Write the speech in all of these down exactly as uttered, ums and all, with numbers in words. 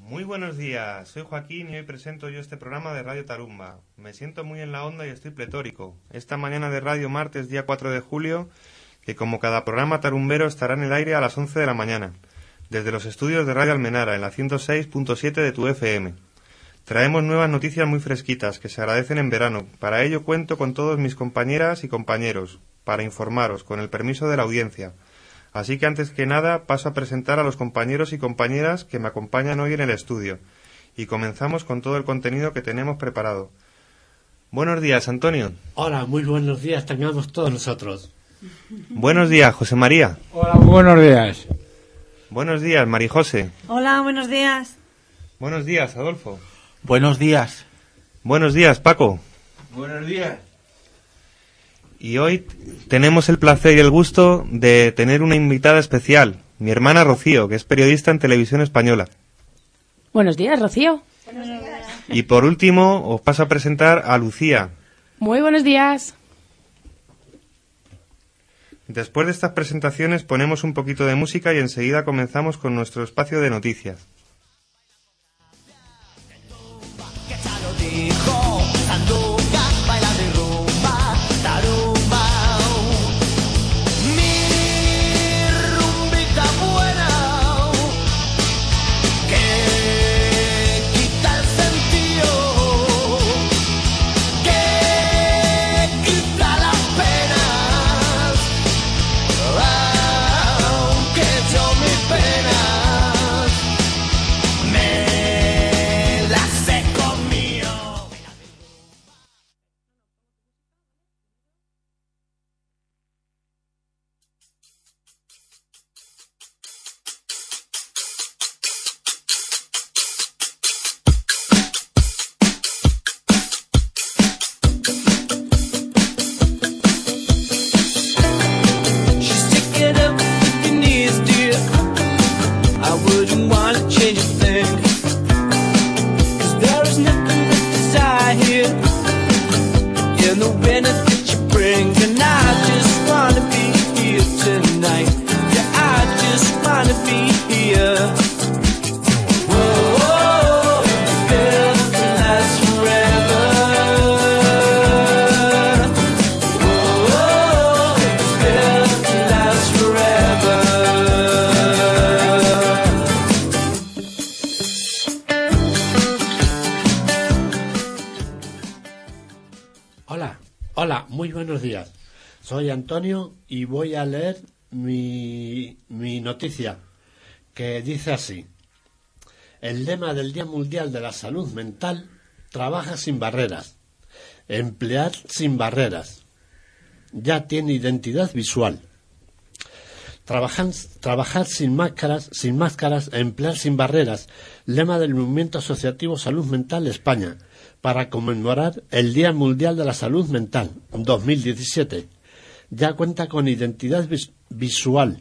Muy buenos días, soy Joaquín y hoy presento yo este programa de Radio Tarumba. Me siento muy en la onda y estoy pletórico. Esta mañana de radio martes día cuatro de julio, que como cada programa tarumbero estará en el aire a las once de la mañana, desde los estudios de Radio Almenara en la ciento seis punto siete de tu F M. Traemos nuevas noticias muy fresquitas que se agradecen en verano. Para ello cuento con todos mis compañeras y compañeros, para informaros, con el permiso de la audiencia. Así que antes que nada paso a presentar a los compañeros y compañeras que me acompañan hoy en el estudio. Y comenzamos con todo el contenido que tenemos preparado. Buenos días, Antonio. Hola, muy buenos días tengamos todos nosotros. Buenos días, José María. Hola, muy buenos días. Buenos días, Marijose. Hola, buenos días. Buenos días, Adolfo. Buenos días. Buenos días, Paco. Buenos días. Y hoy tenemos el placer y el gusto de tener una invitada especial, mi hermana Rocío, que es periodista en Televisión Española. Buenos días, Rocío. Buenos días. Y por último, os paso a presentar a Lucía. Muy buenos días. Después de estas presentaciones ponemos un poquito de música y enseguida comenzamos con nuestro espacio de noticias. Hola, muy buenos días. Soy Antonio y voy a leer mi, mi noticia, que dice así. El lema del Día Mundial de la Salud Mental: trabaja sin barreras, emplear sin barreras. Ya tiene identidad visual. Trabajar, trabajar sin máscaras, sin máscaras, emplear sin barreras. Lema del Movimiento Asociativo Salud Mental España, para conmemorar el Día Mundial de la Salud Mental dos mil diecisiete. Ya cuenta con identidad vis- visual,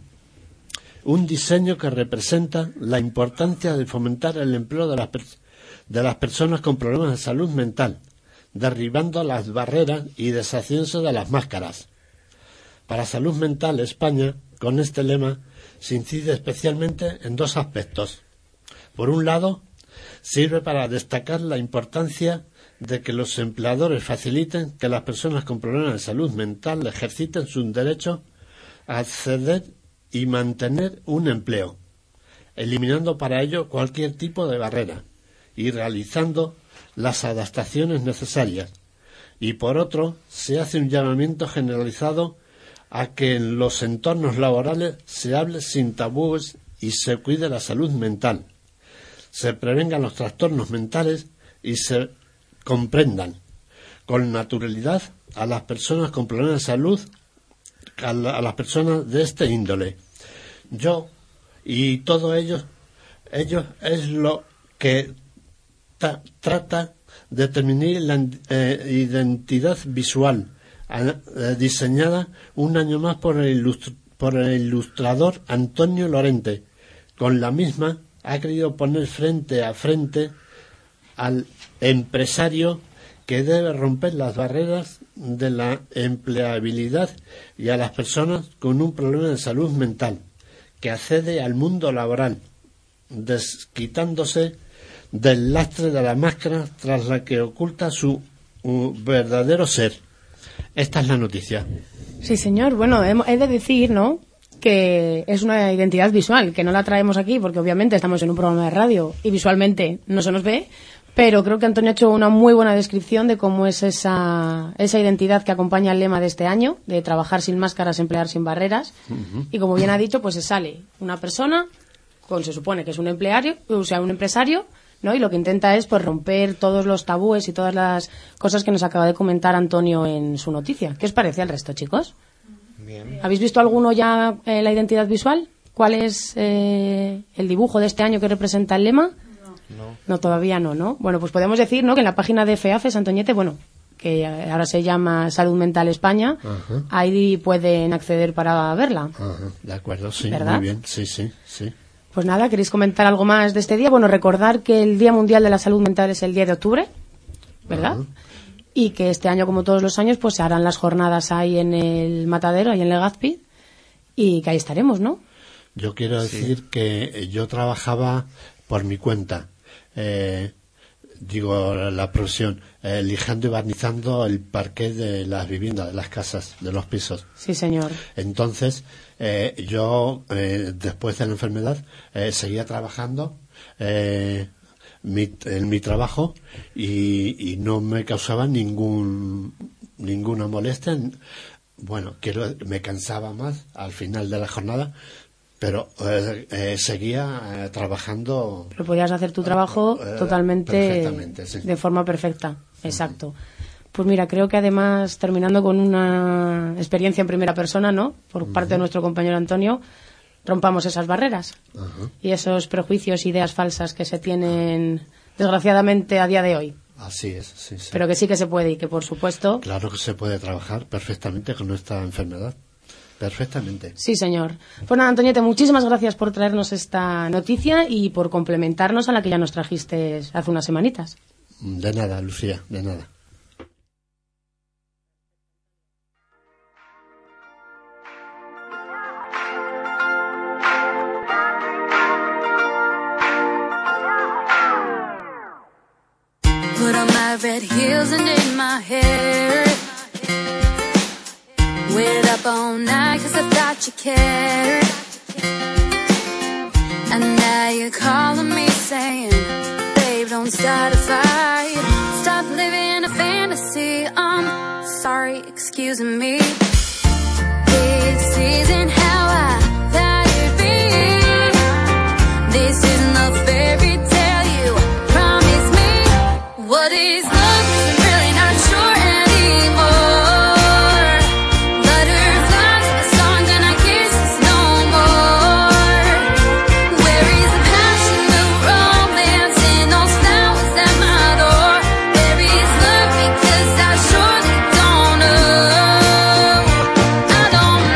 un diseño que representa la importancia de fomentar el empleo de las, per- de las personas con problemas de salud mental, derribando las barreras y deshaciéndose de las máscaras. Para Salud Mental España, con este lema, se incide especialmente en dos aspectos. Por un lado, sirve para destacar la importancia de que los empleadores faciliten que las personas con problemas de salud mental ejerciten su derecho a acceder y mantener un empleo, eliminando para ello cualquier tipo de barrera y realizando las adaptaciones necesarias. Y por otro, se hace un llamamiento generalizado a que en los entornos laborales se hable sin tabúes y se cuide la salud mental, se prevengan los trastornos mentales y se comprendan con naturalidad a las personas con problemas de salud, a, la, a las personas de este índole. Yo y todo ello, ello es lo que ta, trata de determinar la eh, identidad visual eh, diseñada un año más por el, ilustr por el ilustrador Antonio Lorente. Con la misma ha querido poner frente a frente al empresario que debe romper las barreras de la empleabilidad y a las personas con un problema de salud mental que accede al mundo laboral, desquitándose del lastre de la máscara tras la que oculta su uh, verdadero ser. Esta es la noticia. Sí, señor. Bueno, he, he de decir, ¿no?, que es una identidad visual, que no la traemos aquí porque obviamente estamos en un programa de radio y visualmente no se nos ve, pero creo que Antonio ha hecho una muy buena descripción de cómo es esa, esa identidad que acompaña el lema de este año, de trabajar sin máscaras, emplear sin barreras. Uh-huh. Y como bien ha dicho, pues se sale una persona, con, se supone que es un empleario, o sea, un empresario, ¿no? Y lo que intenta es pues romper todos los tabúes y todas las cosas que nos acaba de comentar Antonio en su noticia. ¿Qué os parece al resto, chicos? Bien. ¿Habéis visto alguno ya eh, la identidad visual? ¿Cuál es eh, el dibujo de este año que representa el lema? No. No, todavía no, ¿no? Bueno, pues podemos decir, ¿no?, que en la página de FEAFES, Antoñete, bueno, que ahora se llama Salud Mental España, uh-huh, ahí pueden acceder para verla. Uh-huh. De acuerdo, sí, ¿verdad? Muy bien, sí, sí, sí. Pues nada, ¿queréis comentar algo más de este día? Bueno, recordar que el Día Mundial de la Salud Mental es el diez de octubre, ¿verdad? Uh-huh. Y que este año, como todos los años, pues se harán las jornadas ahí en el Matadero, ahí en Legazpi, y que ahí estaremos, ¿no? Yo quiero decir sí. que yo trabajaba por mi cuenta, eh, digo la profesión, eh, lijando y barnizando el parquet de las viviendas, de las casas, de los pisos. Sí, señor. Entonces, eh, yo, eh, después de la enfermedad, eh, seguía trabajando eh, mi, en mi trabajo y, y no me causaba ningún ninguna molestia. Bueno, quiero, me cansaba más al final de la jornada, pero eh, eh, seguía eh, trabajando. Pero podías hacer tu trabajo eh, totalmente sí. de forma perfecta. Exacto. Uh-huh. Pues mira, creo que además, terminando con una experiencia en primera persona, ¿no?, por uh-huh, parte de nuestro compañero Antonio, rompamos esas barreras uh-huh, y esos prejuicios, ideas falsas que se tienen, desgraciadamente, a día de hoy. Así es, sí, sí. Pero que sí que se puede y que, por supuesto... Claro que se puede trabajar perfectamente con nuestra enfermedad. Perfectamente. Sí, señor. Pues nada, Antoñete, muchísimas gracias por traernos esta noticia y por complementarnos a la que ya nos trajiste hace unas semanitas. De nada, Lucía, de nada. Put on my red heels and did my hair. Waited up all night cause I thought you cared. And now you're calling me saying, babe, don't start a fight. Stop living a fantasy. I'm sorry, excuse me. This isn't how I thought it'd be. This isn't the fairy tale you promised me. What is love? I'm really not sure anymore. Butterflies in the songs and I kisses no more. Where is the passion, the romance, and those flowers at my door? Where is love? Because I surely don't know. I don't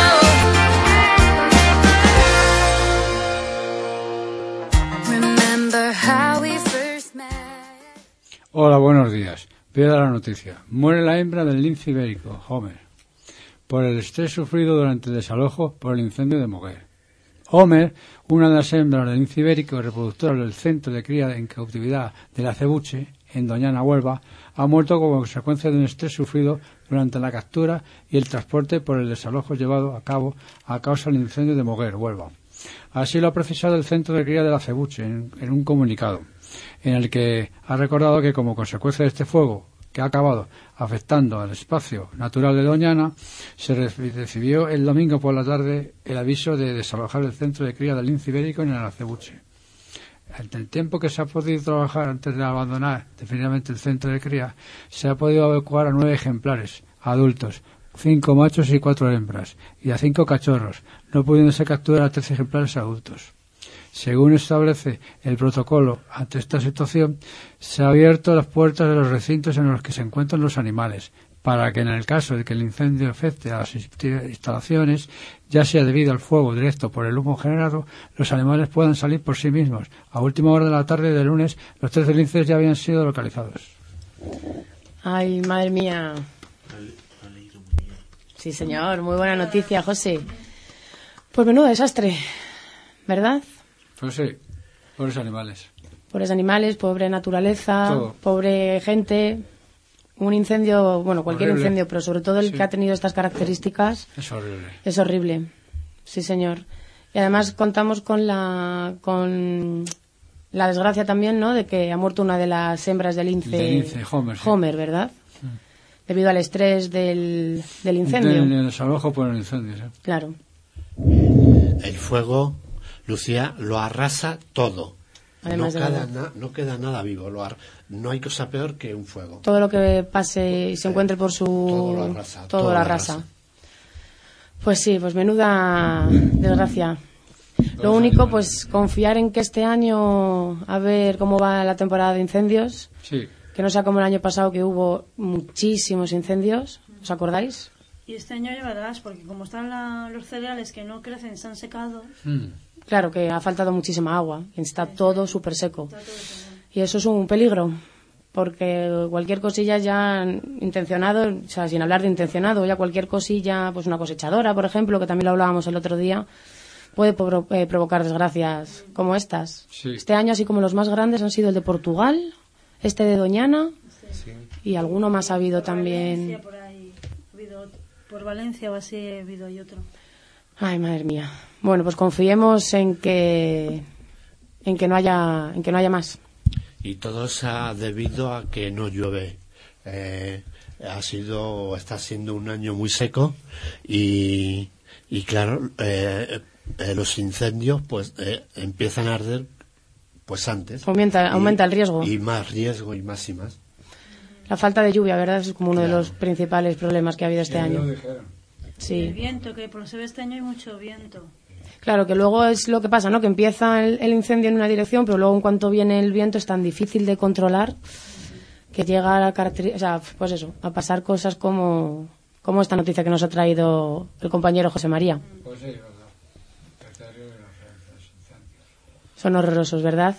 know. Remember how we first met. Hola, buenos días. Voy a dar la noticia. Muere la hembra del lince ibérico, Homer, por el estrés sufrido durante el desalojo por el incendio de Moguer. Homer, una de las hembras del lince ibérico, reproductora del centro de cría en cautividad de la Acebuche, en Doñana, Huelva, ha muerto como consecuencia de un estrés sufrido durante la captura y el transporte por el desalojo llevado a cabo a causa del incendio de Moguer, Huelva. Así lo ha precisado el centro de cría de la Acebuche en, en un comunicado, en el que ha recordado que como consecuencia de este fuego que ha acabado afectando al espacio natural de Doñana, se recibió el domingo por la tarde el aviso de desalojar el centro de cría del lince ibérico en el Acebuche. En el tiempo que se ha podido trabajar antes de abandonar definitivamente el centro de cría, se ha podido evacuar a nueve ejemplares adultos, cinco machos y cuatro hembras, y a cinco cachorros, no pudiéndose capturar a trece ejemplares adultos. Según establece el protocolo ante esta situación, se han abierto las puertas de los recintos en los que se encuentran los animales, para que en el caso de que el incendio afecte a las instalaciones, ya sea debido al fuego directo por el humo generado, los animales puedan salir por sí mismos. A última hora de la tarde de lunes, los trece linces ya habían sido localizados. Ay, madre mía. Sí, señor, muy buena noticia, José. Pues menudo desastre, ¿verdad? Pues sí, pobres animales. Pobres animales, pobre naturaleza, Todo. pobre gente. Un incendio, bueno, cualquier Horrible. incendio, pero sobre todo el Sí. que ha tenido estas características Es horrible. es horrible. Sí, señor. Y además contamos con la con la desgracia también, ¿no?, de que ha muerto una de las hembras del lince, Del lince, Homer, sí. Homer, ¿verdad? Debido al estrés del, del incendio. En el desalojo por el incendio, sí. Claro. El fuego, Lucía, lo arrasa todo. Además no, de queda verdad. na- no queda nada vivo. Lo ar- no hay cosa peor que un fuego. Todo lo que pase y se encuentre por su... Todo lo arrasa, todo todo lo lo arrasa. arrasa. Pues sí, pues menuda desgracia. Lo único, pues confiar en que este año, a ver cómo va la temporada de incendios, Sí. que no sea como el año pasado que hubo muchísimos incendios, ¿os acordáis? Y este año ya verás, porque como están la- los cereales que no crecen, se han secado. Mm. Claro que ha faltado muchísima agua, y está todo súper seco. Está todo secado. Y eso es un peligro, porque cualquier cosilla ya intencionado, o sea, sin hablar de intencionado, ya cualquier cosilla, pues una cosechadora, por ejemplo, que también lo hablábamos el otro día, puede pro- eh, provocar desgracias como estas. Sí. Este año, así como los más grandes, han sido el de Portugal, este de Doñana, Sí. y alguno más ha habido Valencia, también. por ahí, ha habido otro. Por Valencia o así ha habido ahí otro. Ay, madre mía. Bueno, pues confiemos en que en que no haya en que no haya más. Y todo se ha debido a que no llueve. Eh, ha sido, está siendo un año muy seco y, y claro, eh, eh, los incendios pues eh, empiezan a arder pues antes. Aumenta- Y- aumenta el riesgo. Y más riesgo y más y más. La falta de lluvia, ¿verdad? Es como uno de Claro. los principales problemas que ha habido este Ya lo año. dijeron. El Sí. viento, que por lo que se ve este año hay mucho viento. Claro, que luego es lo que pasa, ¿no? Que empieza el, el incendio en una dirección, pero luego en cuanto viene el viento es tan difícil de controlar que llega a la caracteri- o sea, pues eso, a pasar cosas como, como esta noticia que nos ha traído el compañero José María. Pues sí, verdad. Es terrible la Francia, los incendios. Son horrorosos, ¿verdad?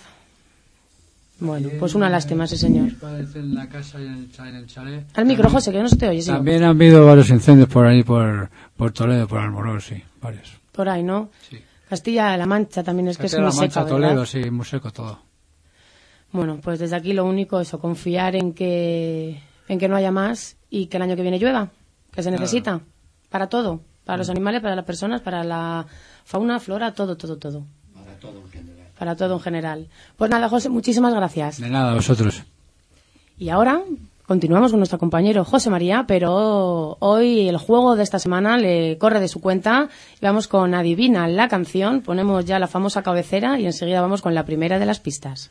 Bueno, Ayer, pues una lástima, sí, señor. mis padres en la casa y en el cha- en el chalet. Al micro, También- José, que no se te oye, sí. También han habido varios incendios por ahí, por, por Toledo, por Almorós, sí, varios. Por ahí, ¿no? Sí. Castilla-La Mancha también es que es Castilla-La muy Mancha, seca, ¿verdad? Toledo, sí, muy seco todo. Bueno, pues desde aquí lo único es confiar en que, en que no haya más y que el año que viene llueva, que se Claro. necesita para todo, para los animales, para las personas, para la fauna, flora, todo, todo, todo. Para todo en general. Para todo en general. Pues nada, José, muchísimas gracias. De nada, vosotros. Y ahora continuamos con nuestro compañero José María, pero hoy el juego de esta semana le corre de su cuenta y vamos con Adivina la canción, ponemos ya la famosa cabecera y enseguida vamos con la primera de las pistas.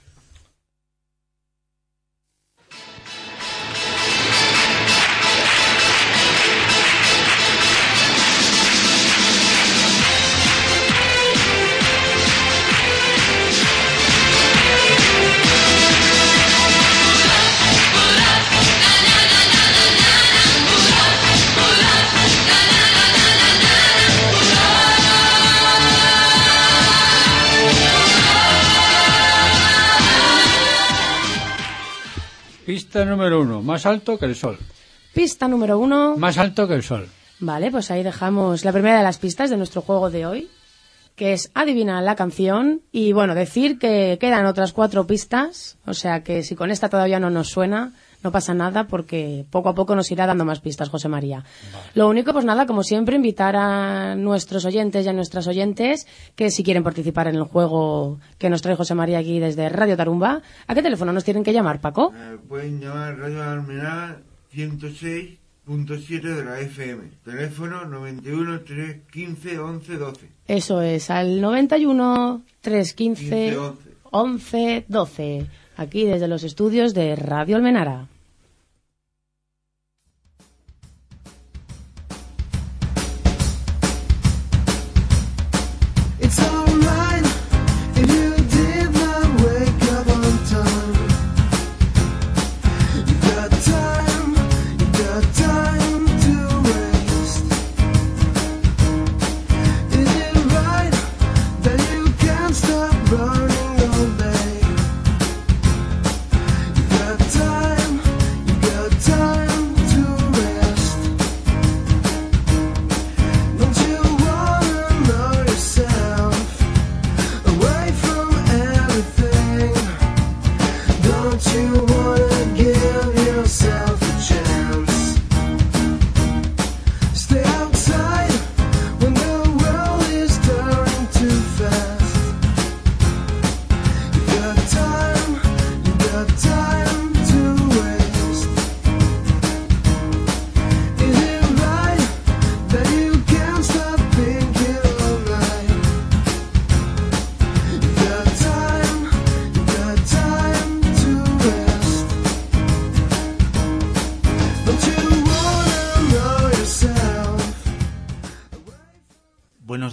Pista número uno, más alto que el sol. Pista número uno. Más alto que el sol. Vale, pues ahí dejamos la primera de las pistas de nuestro juego de hoy, que es Adivina la canción. Y bueno, decir que quedan otras cuatro pistas, o sea que si con esta todavía no nos suena, no pasa nada porque poco a poco nos irá dando más pistas, José María. Lo único, pues nada, como siempre, invitar a nuestros oyentes y a nuestras oyentes que si quieren participar en el juego que nos trae José María aquí desde Radio Tarumba, ¿a qué teléfono nos tienen que llamar, Paco? Eh, pueden llamar Radio Almenara ciento seis punto siete de la F M. Teléfono noventa y uno, trescientos quince, once, doce. Eso es, al noventa y uno, trescientos quince, quince, once. once, doce, aquí desde los estudios de Radio Almenara. It's alright if you did not wake up on time. You got time, you got time to waste. Is it right that you can't stop running all day? You got time.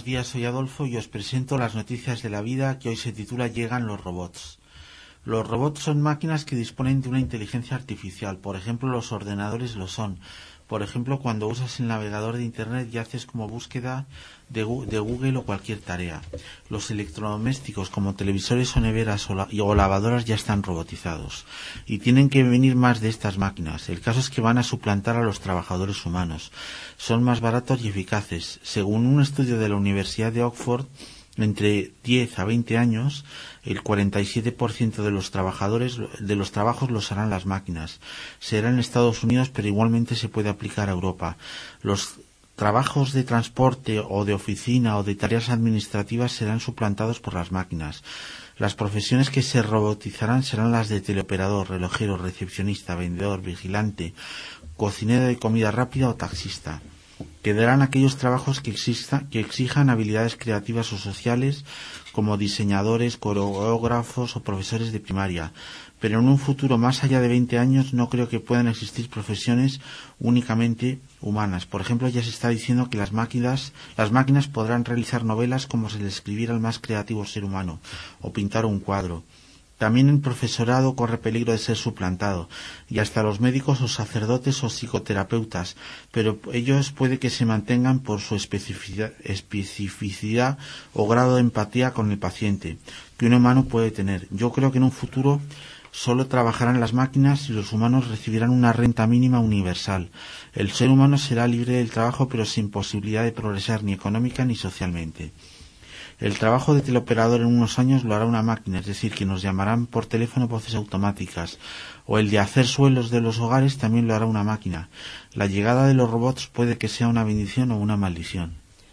días, soy Adolfo y os presento las noticias de la vida que hoy se titula Llegan los robots. Los robots son máquinas que disponen de una inteligencia artificial. Por ejemplo, los ordenadores lo son. Por ejemplo, cuando usas el navegador de Internet y haces como búsqueda de, de Google o cualquier tarea. Los electrodomésticos como televisores o neveras o, la, o lavadoras ya están robotizados. Y tienen que venir más de estas máquinas. El caso es que van a suplantar a los trabajadores humanos. Son más baratos y eficaces. Según un estudio de la Universidad de Oxford, entre diez a veinte años, el cuarenta y siete por ciento de los trabajadores de los trabajos los harán las máquinas. Será en Estados Unidos, pero igualmente se puede aplicar a Europa. Los trabajos de transporte o de oficina o de tareas administrativas serán suplantados por las máquinas. Las profesiones que se robotizarán serán las de teleoperador, relojero, recepcionista, vendedor, vigilante, cocinero de comida rápida o taxista. Quedarán aquellos trabajos que, exista, que exijan habilidades creativas o sociales, como diseñadores, coreógrafos o profesores de primaria. Pero en un futuro más allá de veinte años no creo que puedan existir profesiones únicamente humanas. Por ejemplo, ya se está diciendo que las máquinas, las máquinas podrán realizar novelas como si les escribiera el más creativo ser humano, o pintar un cuadro. También el profesorado corre peligro de ser suplantado, y hasta los médicos o sacerdotes o psicoterapeutas, pero ellos puede que se mantengan por su especificidad, especificidad o grado de empatía con el paciente, que un humano puede tener. Yo creo que en un futuro solo trabajarán las máquinas y los humanos recibirán una renta mínima universal. El ser humano será libre del trabajo, pero sin posibilidad de progresar ni económica ni socialmente. El trabajo de teleoperador en unos años lo hará una máquina, es decir, que nos llamarán por teléfono voces automáticas, o el de hacer suelos de los hogares también lo hará una máquina. La llegada de los robots puede que sea una bendición o una maldición.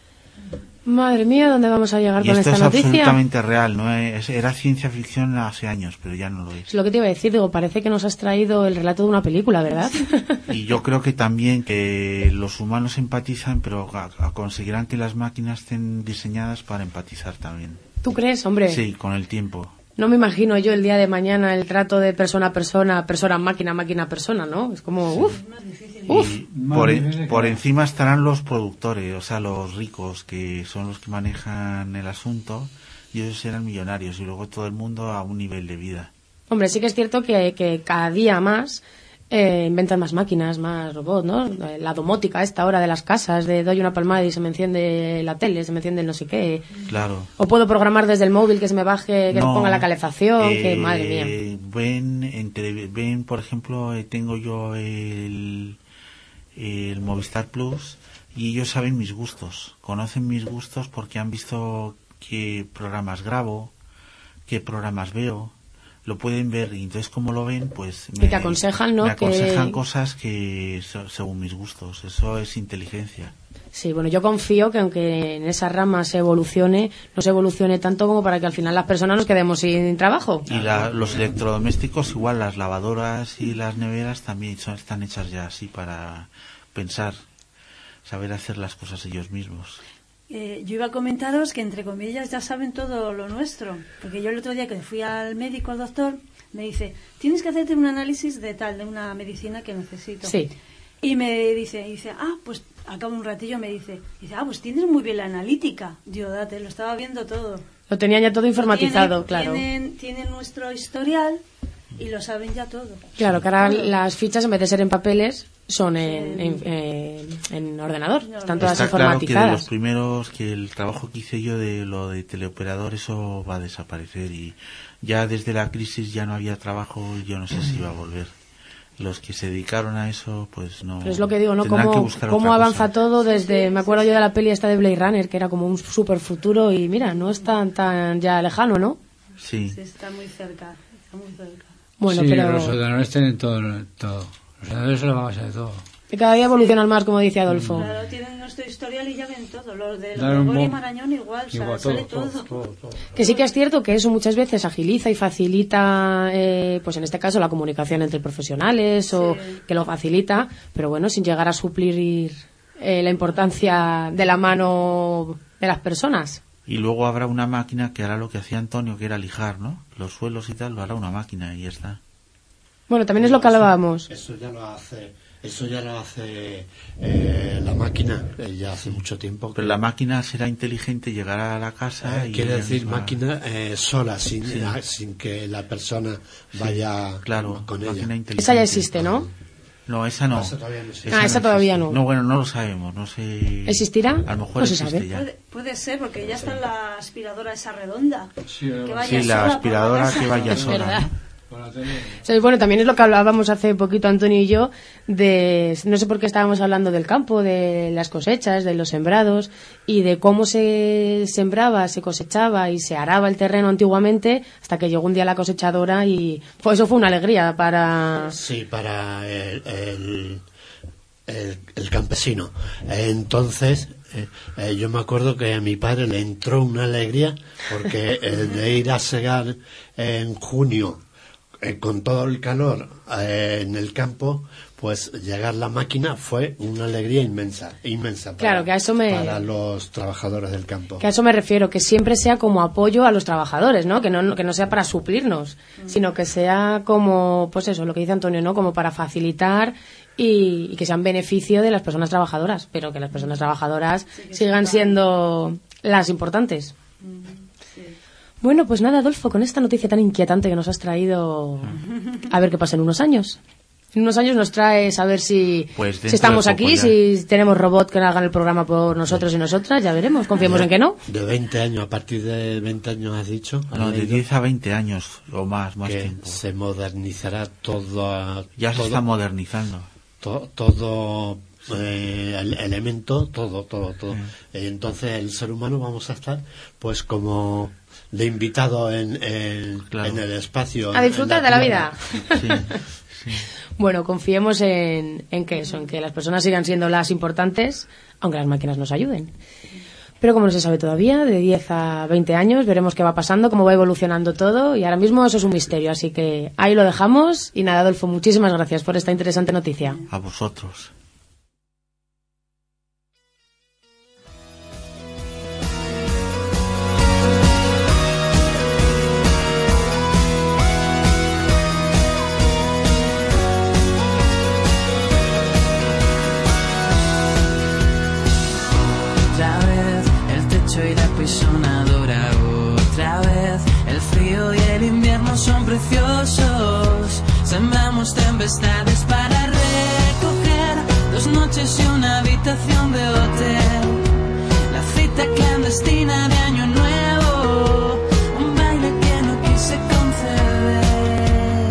Madre mía, ¿dónde vamos a llegar y con esto esta es noticia? Absolutamente real, ¿no? Es, era ciencia ficción hace años, pero ya no lo es. Es lo que te iba a decir, digo, parece que nos has traído el relato de una película, ¿verdad? Y yo creo que también que los humanos empatizan, pero a, a conseguirán que las máquinas estén diseñadas para empatizar también. ¿Tú crees, hombre? Sí, con el tiempo. No me imagino yo el día de mañana el trato de persona a persona, persona máquina, máquina a persona, ¿no? Es como, sí. uff, uf. Y por, en, por encima estarán los productores, o sea, los ricos, que son los que manejan el asunto, y ellos serán millonarios, y luego todo el mundo a un nivel de vida. Hombre, sí que es cierto que, que cada día más eh, inventan más máquinas, más robots, ¿no? La domótica esta hora de las casas, de doy una palmada y se me enciende la tele, se me enciende el no sé qué. Claro. O puedo programar desde el móvil que se me baje, que no, me ponga la calefacción, eh, que madre mía. Ven, entre, ven, por ejemplo, eh, tengo yo el, el Movistar Plus y ellos saben mis gustos, conocen mis gustos porque han visto qué programas grabo, qué programas veo. Lo pueden ver y entonces como lo ven pues me, y te aconsejan, ¿no? me aconsejan que... cosas que so, según mis gustos. Eso es inteligencia. Sí, bueno, yo confío que aunque en esa rama se evolucione, no se evolucione tanto como para que al final las personas nos quedemos sin trabajo. Y la, los electrodomésticos igual, las lavadoras y las neveras también son, están hechas ya así para pensar, saber hacer las cosas ellos mismos. Eh, yo iba a comentaros que, entre comillas, ya saben todo lo nuestro. Porque yo el otro día que fui al médico, al doctor, me dice, tienes que hacerte un análisis de tal, de una medicina que necesito. Sí. Y me dice, dice ah, pues a cabo de un ratillo me dice, dice, ah, pues tienes muy bien la analítica. Yo, date, lo estaba viendo todo. Lo tenían ya todo informatizado, tienen, claro. Tienen, tienen nuestro historial y lo saben ya todo. Claro, que ahora las fichas, en vez de ser en papeles, son en, en, en, en ordenador. Están todas Está informatizadas. Claro que de los primeros, que el trabajo que hice yo de lo de teleoperador, eso va a desaparecer. Y ya desde la crisis ya no había trabajo y yo no sé si iba a volver. Los que se dedicaron a eso, pues no. Pero es lo que digo, ¿no? Cómo, cómo avanza cosa. Todo desde. Me acuerdo yo de la peli esta de Blade Runner, que era como un super futuro y mira, no es tan, tan ya lejano, ¿no? Sí. Sí, está muy cerca. Está muy cerca. Bueno, sí, pero. Los ordenadores tienen todo. todo. Los ordenadores son la base de todo. Que cada día evolucionan más, como dice Adolfo. Claro, tienen nuestro historial y ya ven todo. Los de Gregor y Marañón igual, igual o sea, sale todo. Todo, todo, todo. Que sí que es cierto que eso muchas veces agiliza y facilita, eh, pues en este caso, la comunicación entre profesionales, o sí. que lo facilita, pero bueno, sin llegar a suplir eh, la importancia de la mano de las personas. Y luego habrá una máquina que hará lo que hacía Antonio, que era lijar, ¿no? Los suelos y tal, lo hará una máquina y ya está. Bueno, también es lo que hablábamos. Eso ya lo hace, eso ya lo hace eh, la máquina, eh, ya hace mucho tiempo. Pero la máquina será inteligente, llegará a la casa Eh, y... quiere decir misma- máquina eh, sola, sin, Sí. eh, sin que la persona vaya Claro, con máquina ella. inteligente. Esa ya existe, ¿no? No, esa no. Esa todavía no existe. Ah, esa todavía existe. no. No, bueno, no lo sabemos, no sé... ¿Existirá? A lo mejor No se existe sabe. ya. Puede, puede ser, porque ya está la aspiradora esa redonda. Sí, que eh, vaya Sí, la sola por aspiradora casa. que vaya Es sola. verdad. ¿no? por la tele. O sea, bueno, también es lo que hablábamos hace poquito Antonio y yo, de no sé por qué estábamos hablando del campo, de las cosechas, de los sembrados y de cómo se sembraba, se cosechaba y se araba el terreno antiguamente hasta que llegó un día la cosechadora y pues eso fue una alegría para... Sí, para el, el, el, el campesino. Entonces, eh, eh, yo me acuerdo que a mi padre le entró una alegría porque eh, de ir a segar en junio eh, con todo el calor eh, en el campo, pues llegar la máquina fue una alegría inmensa, inmensa para, Claro, que a eso me- para los trabajadores del campo. Que a eso me refiero, que siempre sea como apoyo a los trabajadores, ¿no? Que no, que no sea para suplirnos, sino que sea como, pues eso, lo que dice Antonio, ¿no? Como para facilitar y, y que sea en beneficio de las personas trabajadoras, pero que las personas trabajadoras sigan siendo las importantes. Bueno, pues nada, Adolfo, con esta noticia tan inquietante que nos has traído, a ver qué pasa en unos años. En unos años nos traes a ver si, Pues si dentro estamos de poco aquí, ya. si tenemos robots que hagan el programa por nosotros y nosotras, ya veremos, confiemos en que no. De veinte años, a partir de veinte años has dicho. No, has de leído diez a veinte años o más, más que tiempo. se modernizará todo. Ya se todo, está modernizando. to- todo eh, el elemento, todo, todo, todo. Mm. Y entonces el ser humano vamos a estar, pues como de invitado en, en, Claro. en el espacio. A en- disfrutar en de la Tierra. vida. Sí, sí. Bueno, confiemos en, en que eso, en que las personas sigan siendo las importantes, aunque las máquinas nos ayuden. Pero como no se sabe todavía, de diez a veinte años veremos qué va pasando, cómo va evolucionando todo, y ahora mismo eso es un misterio, así que ahí lo dejamos. Y nada, Adolfo, muchísimas gracias por esta interesante noticia. A vosotros. Otra vez el techo y la pisonadora. Otra vez el frío y el invierno son preciosos. Sembramos tempestades para recoger dos noches y una habitación de hotel. La cita clandestina de Año Nuevo, un baile que no quise conceder.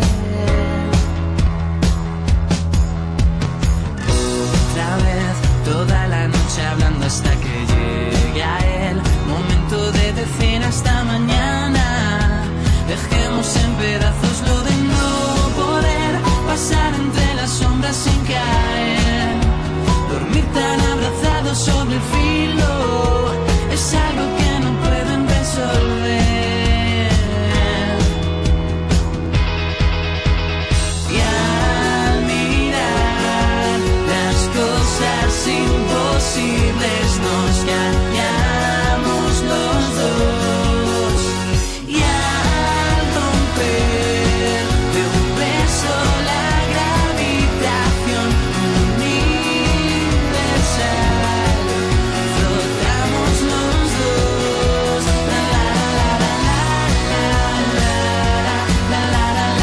Otra vez toda la noche hablando hasta que llegue a él. Momento de decir hasta mañana. Dejemos en pedazos lo de no poder pasar entre las sombras sin caer. Dormir tan abrazados sobre el filo es algo que no pueden resolver. Y al mirar las cosas imposibles nos callamos los dos. Y al romper de un beso la gravitación universal, flotamos los dos. La la la la la la la la la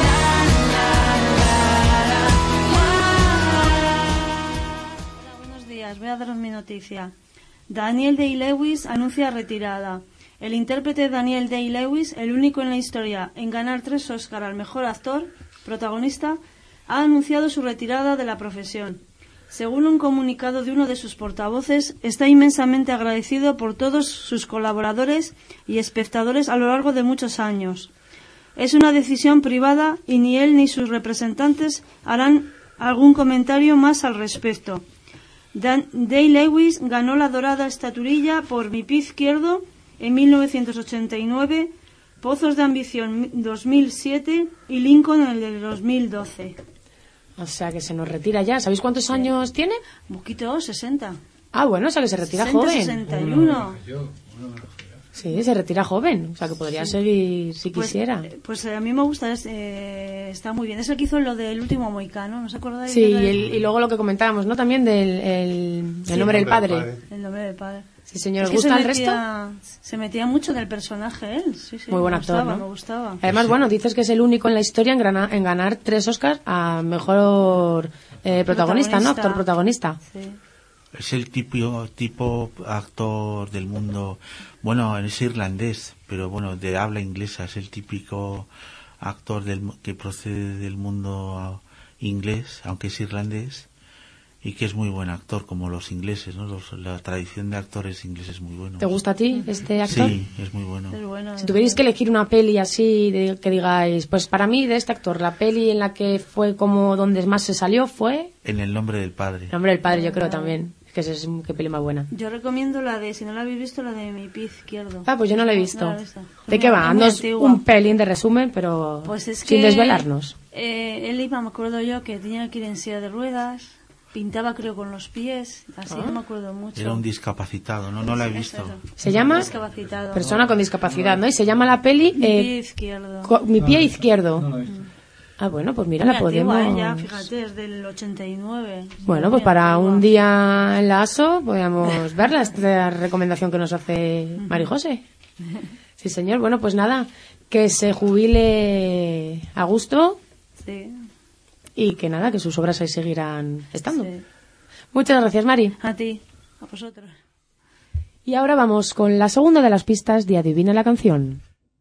Hola, buenos días. Voy a daros mi noticia. Daniel Day-Lewis anuncia retirada. El intérprete Daniel Day-Lewis, el único en la historia en ganar tres Oscar al mejor actor protagonista, ha anunciado su retirada de la profesión. Según un comunicado de uno de sus portavoces, está inmensamente agradecido por todos sus colaboradores y espectadores a lo largo de muchos años. Es una decisión privada y ni él ni sus representantes harán algún comentario más al respecto. Dan- Day-Lewis ganó la dorada estatuilla por Mi pie izquierdo en mil novecientos ochenta y nueve, Pozos de ambición dos mil siete y Lincoln en el del dos mil doce. O sea, que se nos retira ya. ¿Sabéis cuántos años tiene? Un poquito, sesenta. Ah, bueno, o sea, que se retira sesenta, joven. sesenta y uno. Sí, se retira joven, o sea que podría Sí. seguir si Pues, quisiera. eh, Pues eh, a mí me gusta, es, eh, está muy bien. Es el que hizo lo del último Moicano, ¿no os acordáis? Sí, Era y, el- el- y luego lo que comentábamos, ¿no? También del el, el Sí, nombre del el nombre padre. del padre. El nombre del padre. Sí, señor. Es ¿Os que gusta se el resto? metía- Se metía mucho del personaje él. Sí, sí, Muy buen me actor, gustaba, ¿no? Me gustaba. Además, bueno, dices que es el único en la historia en, grana- en ganar tres Oscars a mejor eh, protagonista, ¿no? Protagonista. Actor protagonista. Sí. Es el tipo, tipo actor del mundo, bueno, es irlandés, pero bueno, de habla inglesa, es el típico actor del, mu- que procede del mundo inglés, aunque es irlandés, y que es muy buen actor, como los ingleses, ¿no? Los- la tradición de actores ingleses es muy buena. ¿Te gusta a ti este actor? Sí, es muy bueno. Es bueno. Si tuvierais que elegir una peli así, de, que digáis, pues para mí de este actor, la peli en la que fue como donde más se salió fue En el nombre del padre. El nombre del padre, yo creo también. Que esa es qué peli más buena. Yo recomiendo la de, si no la habéis visto, la de Mi Pie Izquierdo. Ah, pues yo no la he visto. No la he visto. ¿De Es qué muy- va? es muy Haznos antigua. un pelín de resumen, pero Pues es sin que, desvelarnos. Eh, él iba, me acuerdo yo, que tenía que ir en silla de ruedas, pintaba creo con los pies, así Ah. no me acuerdo mucho. Era un discapacitado, ¿no? No la he Sí, visto. eso, eso. Se llama Discapacitado. Persona con discapacidad, ¿no? Y se llama la peli Mi eh, pie izquierdo. co- Mi pie izquierdo. No lo he visto. Ah, bueno, pues mira, Muy la podemos... antigua, ¿eh? Ya, fíjate, es del ochenta y nueve. Bueno, pues Muy para antigua. un día en la ASO podríamos verla, esta recomendación que nos hace Mari José. Sí, señor. Bueno, pues nada, que se jubile a gusto Sí, y que nada, que sus obras ahí seguirán estando. sí. Muchas gracias, Mari. A ti, a vosotros. Y ahora vamos con la segunda de las pistas de Adivina la canción.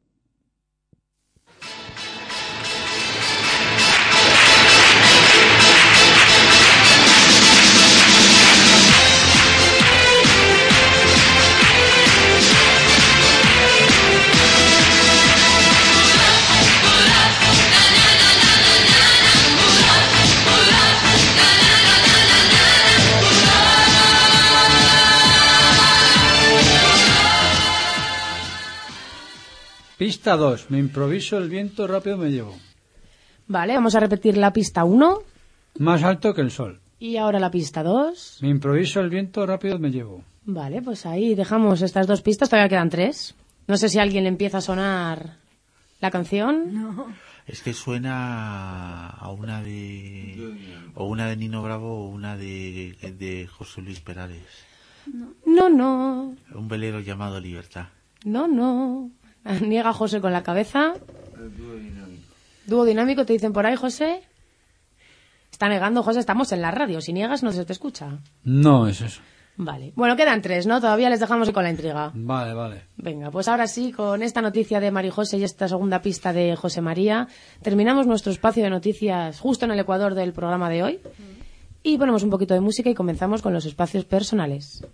Pista dos. Me improviso el viento, rápido me llevo. Vale, vamos a repetir la pista uno Más alto que el sol. y ahora la pista dos. Me improviso el viento, rápido me llevo. Vale, pues ahí dejamos estas dos pistas, todavía quedan tres. No sé si a alguien le empieza a sonar la canción. No. Es que suena a una de o una de Nino Bravo o una de, de José Luis Perales. No, no, Un velero llamado Libertad. no, no. Niega José con la cabeza. El dúo dinámico. Dúo dinámico, te dicen por ahí, José. Está negando, José, estamos en la radio. Si niegas, no se te escucha. No es eso. Vale. Bueno, quedan tres, ¿no? Todavía les dejamos con la intriga. Vale, vale. Venga, pues ahora sí, con esta noticia de Mari José y esta segunda pista de José María, terminamos nuestro espacio de noticias justo en el ecuador del programa de hoy. Y ponemos un poquito de música y comenzamos con los espacios personales.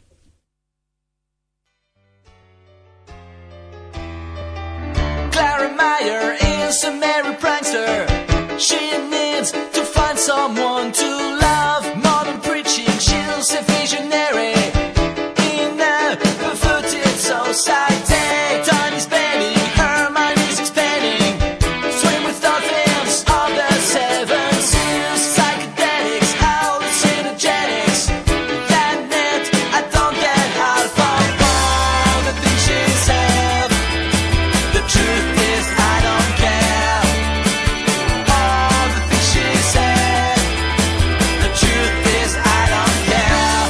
Clara Meyer is a merry prankster. She needs to find someone to love. More than preaching, she's a visionary. In a perverted society, time is spending, her mind is expanding. Swim with dolphins of the seven seas. Psychedelics, hallucinogenics. That net, I don't get how to find all the things she said. The truth is I don't care. All the things she said. The truth is I don't care.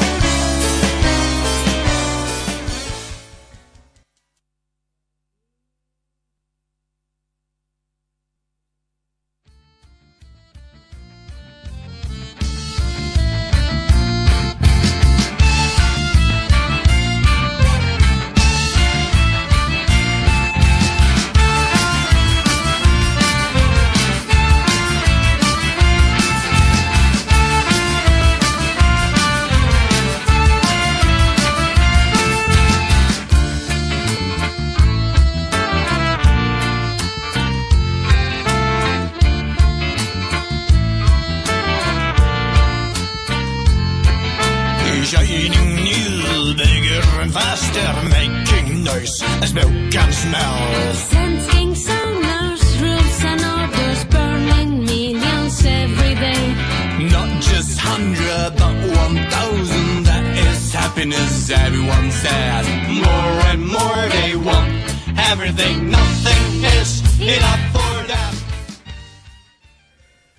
Shining new, bigger and faster, making noise, smoke and smell. Sensing sonars, rules and orders, burning millions every day. Not just hundred, but one thousand, that is happiness, everyone says. More and more they want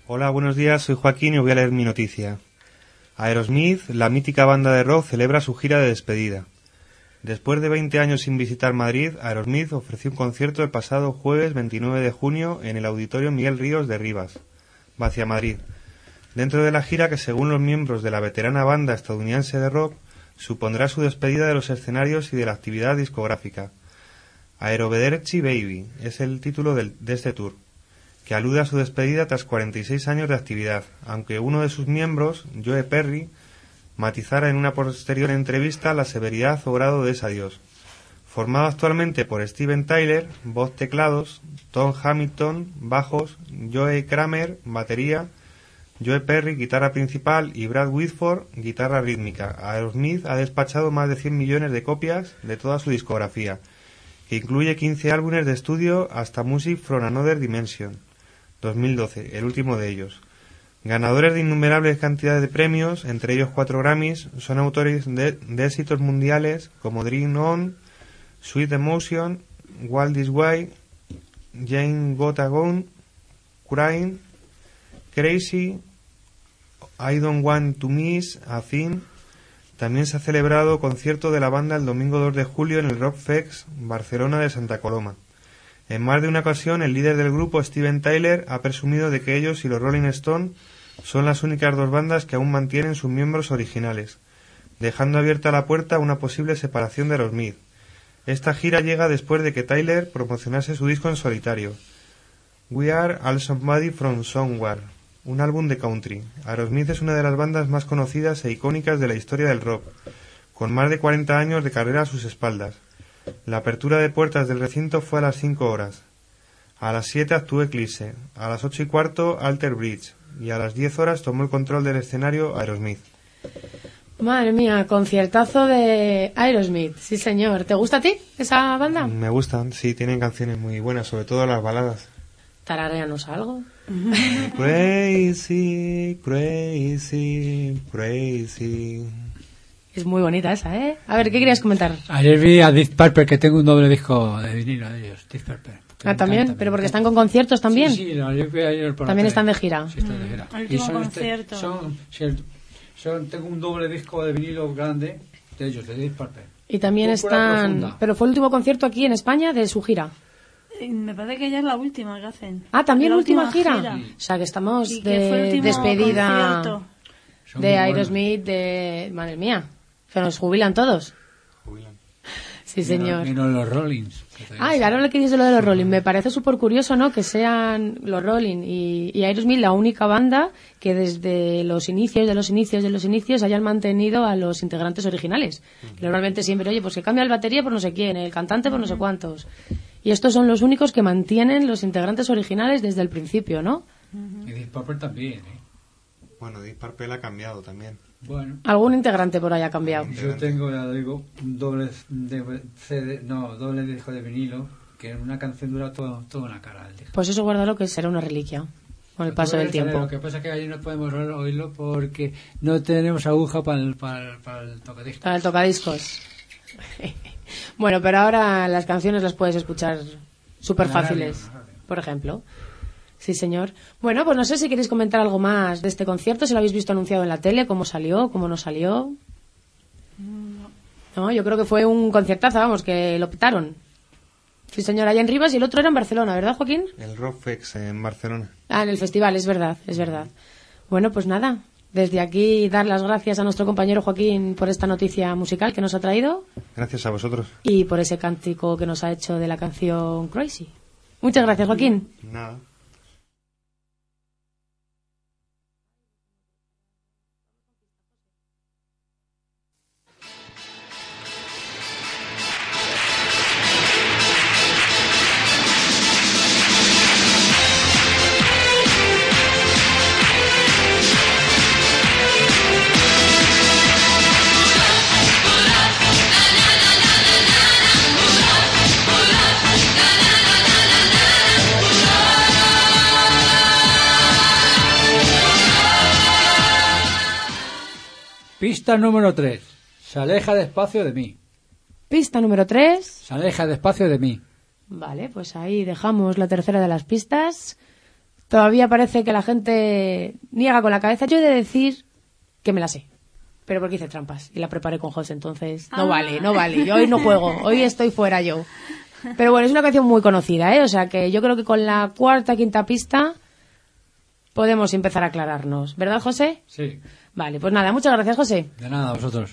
Hola, buenos días, soy Joaquín y os voy a leer mi noticia. Aerosmith, la mítica banda de rock, celebra su gira de despedida. Después de veinte años sin visitar Madrid, Aerosmith ofreció un concierto el pasado jueves veintinueve de junio en el Auditorio Miguel Ríos de Rivas, Vacia Madrid. Dentro de la gira que, según los miembros de la veterana banda estadounidense de rock, supondrá su despedida de los escenarios y de la actividad discográfica. Aerovederci Baby es el título del, de este tour, que alude a su despedida tras cuarenta y seis años de actividad, aunque uno de sus miembros, Joe Perry, matizara en una posterior entrevista la severidad o grado de ese adiós. Formado actualmente por Steven Tyler, voz, teclados, Tom Hamilton, bajos, Joe Kramer, batería, Joe Perry, guitarra principal, y Brad Whitford, guitarra rítmica. Aerosmith ha despachado más de cien millones de copias de toda su discografía, que incluye quince álbumes de estudio hasta Music from Another Dimension, dos mil doce, el último de ellos. Ganadores de innumerables cantidades de premios, entre ellos cuatro Grammys, son autores de, de éxitos mundiales como Dream On, Sweet Emotion, Walk This Way, Jane Gotta Gone, Crying, Crazy, I Don't Want to Miss a Thing. También se ha celebrado concierto de la banda el domingo dos de julio en el Rock Fest Barcelona de Santa Coloma. En más de una ocasión, el líder del grupo, Steven Tyler, ha presumido de que ellos y los Rolling Stones son las únicas dos bandas que aún mantienen sus miembros originales, dejando abierta la puerta a una posible separación de Aerosmith. Esta gira llega después de que Tyler promocionase su disco en solitario, We Are All Somebody From Somewhere, un álbum de country. Aerosmith es una de las bandas más conocidas e icónicas de la historia del rock, con más de cuarenta años de carrera a sus espaldas. La apertura de puertas del recinto fue a las cinco horas. A las siete actuó Eclipse, a las ocho y cuarto Alter Bridge, y a las diez horas tomó el control del escenario Aerosmith. Madre mía, conciertazo de Aerosmith, sí señor. ¿Te gusta a ti esa banda? Me gustan, sí, tienen canciones muy buenas, sobre todo las baladas. Tarareanos algo. Crazy, crazy, crazy. Es muy bonita esa, ¿eh? A ver, ¿qué querías comentar? Ayer vi a Deep Purple, que tengo un doble disco de vinilo de ellos, Deep Purple. Ah, también, pero porque están con conciertos también. Sí, sí, no, yo fui ayer por la También tele. están de gira. Sí, están de gira. El Y último son, este- concierto. son, son, son- tengo un doble disco de vinilo grande de ellos, de Deep Purple. Y también Púrpura están... profunda. Pero fue el último concierto aquí en España de su gira. Eh, Me parece que ya es la última que hacen. Ah, también La última, gira. O sea, que estamos Y que de fue el último despedida concierto. Son muy de buenos. Aerosmith, de... Madre mía, que nos jubilan todos. Jubilan. Sí, señor. Menos, menos los Rollins. que todavía Ah, y ahora lo que dices de lo de los Rolling, me parece súper curioso, ¿no? Que sean los Rolling y, y Aerosmith la única banda que desde los inicios, de los inicios, de los inicios hayan mantenido a los integrantes originales. Que normalmente siempre, oye, pues que cambia el batería por no sé quién, el cantante por no sé cuántos. Y estos son los únicos que mantienen los integrantes originales desde el principio, ¿no? Y Deep Purple también, ¿eh? Bueno, Deep Purple ha cambiado también. Bueno, Algún integrante por ahí ha cambiado. yo tengo, ya digo, un doble de C D, no, doble disco de vinilo, que en una canción dura todo, toda una cara el disco. Pues eso guárdalo que será una reliquia con el paso del tiempo. Lo que pasa es que allí no podemos oírlo porque no tenemos aguja para el, para el, para el tocadiscos. Para el tocadiscos. Bueno, pero ahora las canciones las puedes escuchar súper En la radio, fáciles, en la radio. por ejemplo. Sí, señor. Bueno, pues no sé si queréis comentar algo más de este concierto, si lo habéis visto anunciado en la tele, cómo salió, cómo no salió. No, yo creo que fue un conciertazo, vamos, que lo petaron. Sí, señor, allá en Rivas y el otro era en Barcelona, ¿verdad, Joaquín? El Rock Fest en Barcelona. Ah, en el festival, es verdad, es verdad. Bueno, pues nada, desde aquí dar las gracias a nuestro compañero Joaquín por esta noticia musical que nos ha traído Gracias a vosotros. y por ese cántico que nos ha hecho de la canción Crazy. Muchas gracias, Joaquín. Nada. Pista número tres. Se aleja despacio de mí. Pista número tres. Se aleja despacio de mí. Vale, pues ahí dejamos la tercera de las pistas. todavía parece que la gente niega con la cabeza. Yo he de decir que me la sé, pero porque hice trampas y la preparé con José, entonces no Ah. vale, no vale. Yo hoy no juego, hoy estoy fuera yo. Pero bueno, es una canción muy conocida, ¿eh? O sea que yo creo que con la cuarta, quinta pista podemos empezar a aclararnos. ¿Verdad, José? Sí. Vale, pues nada, muchas gracias, José. De nada, a vosotros.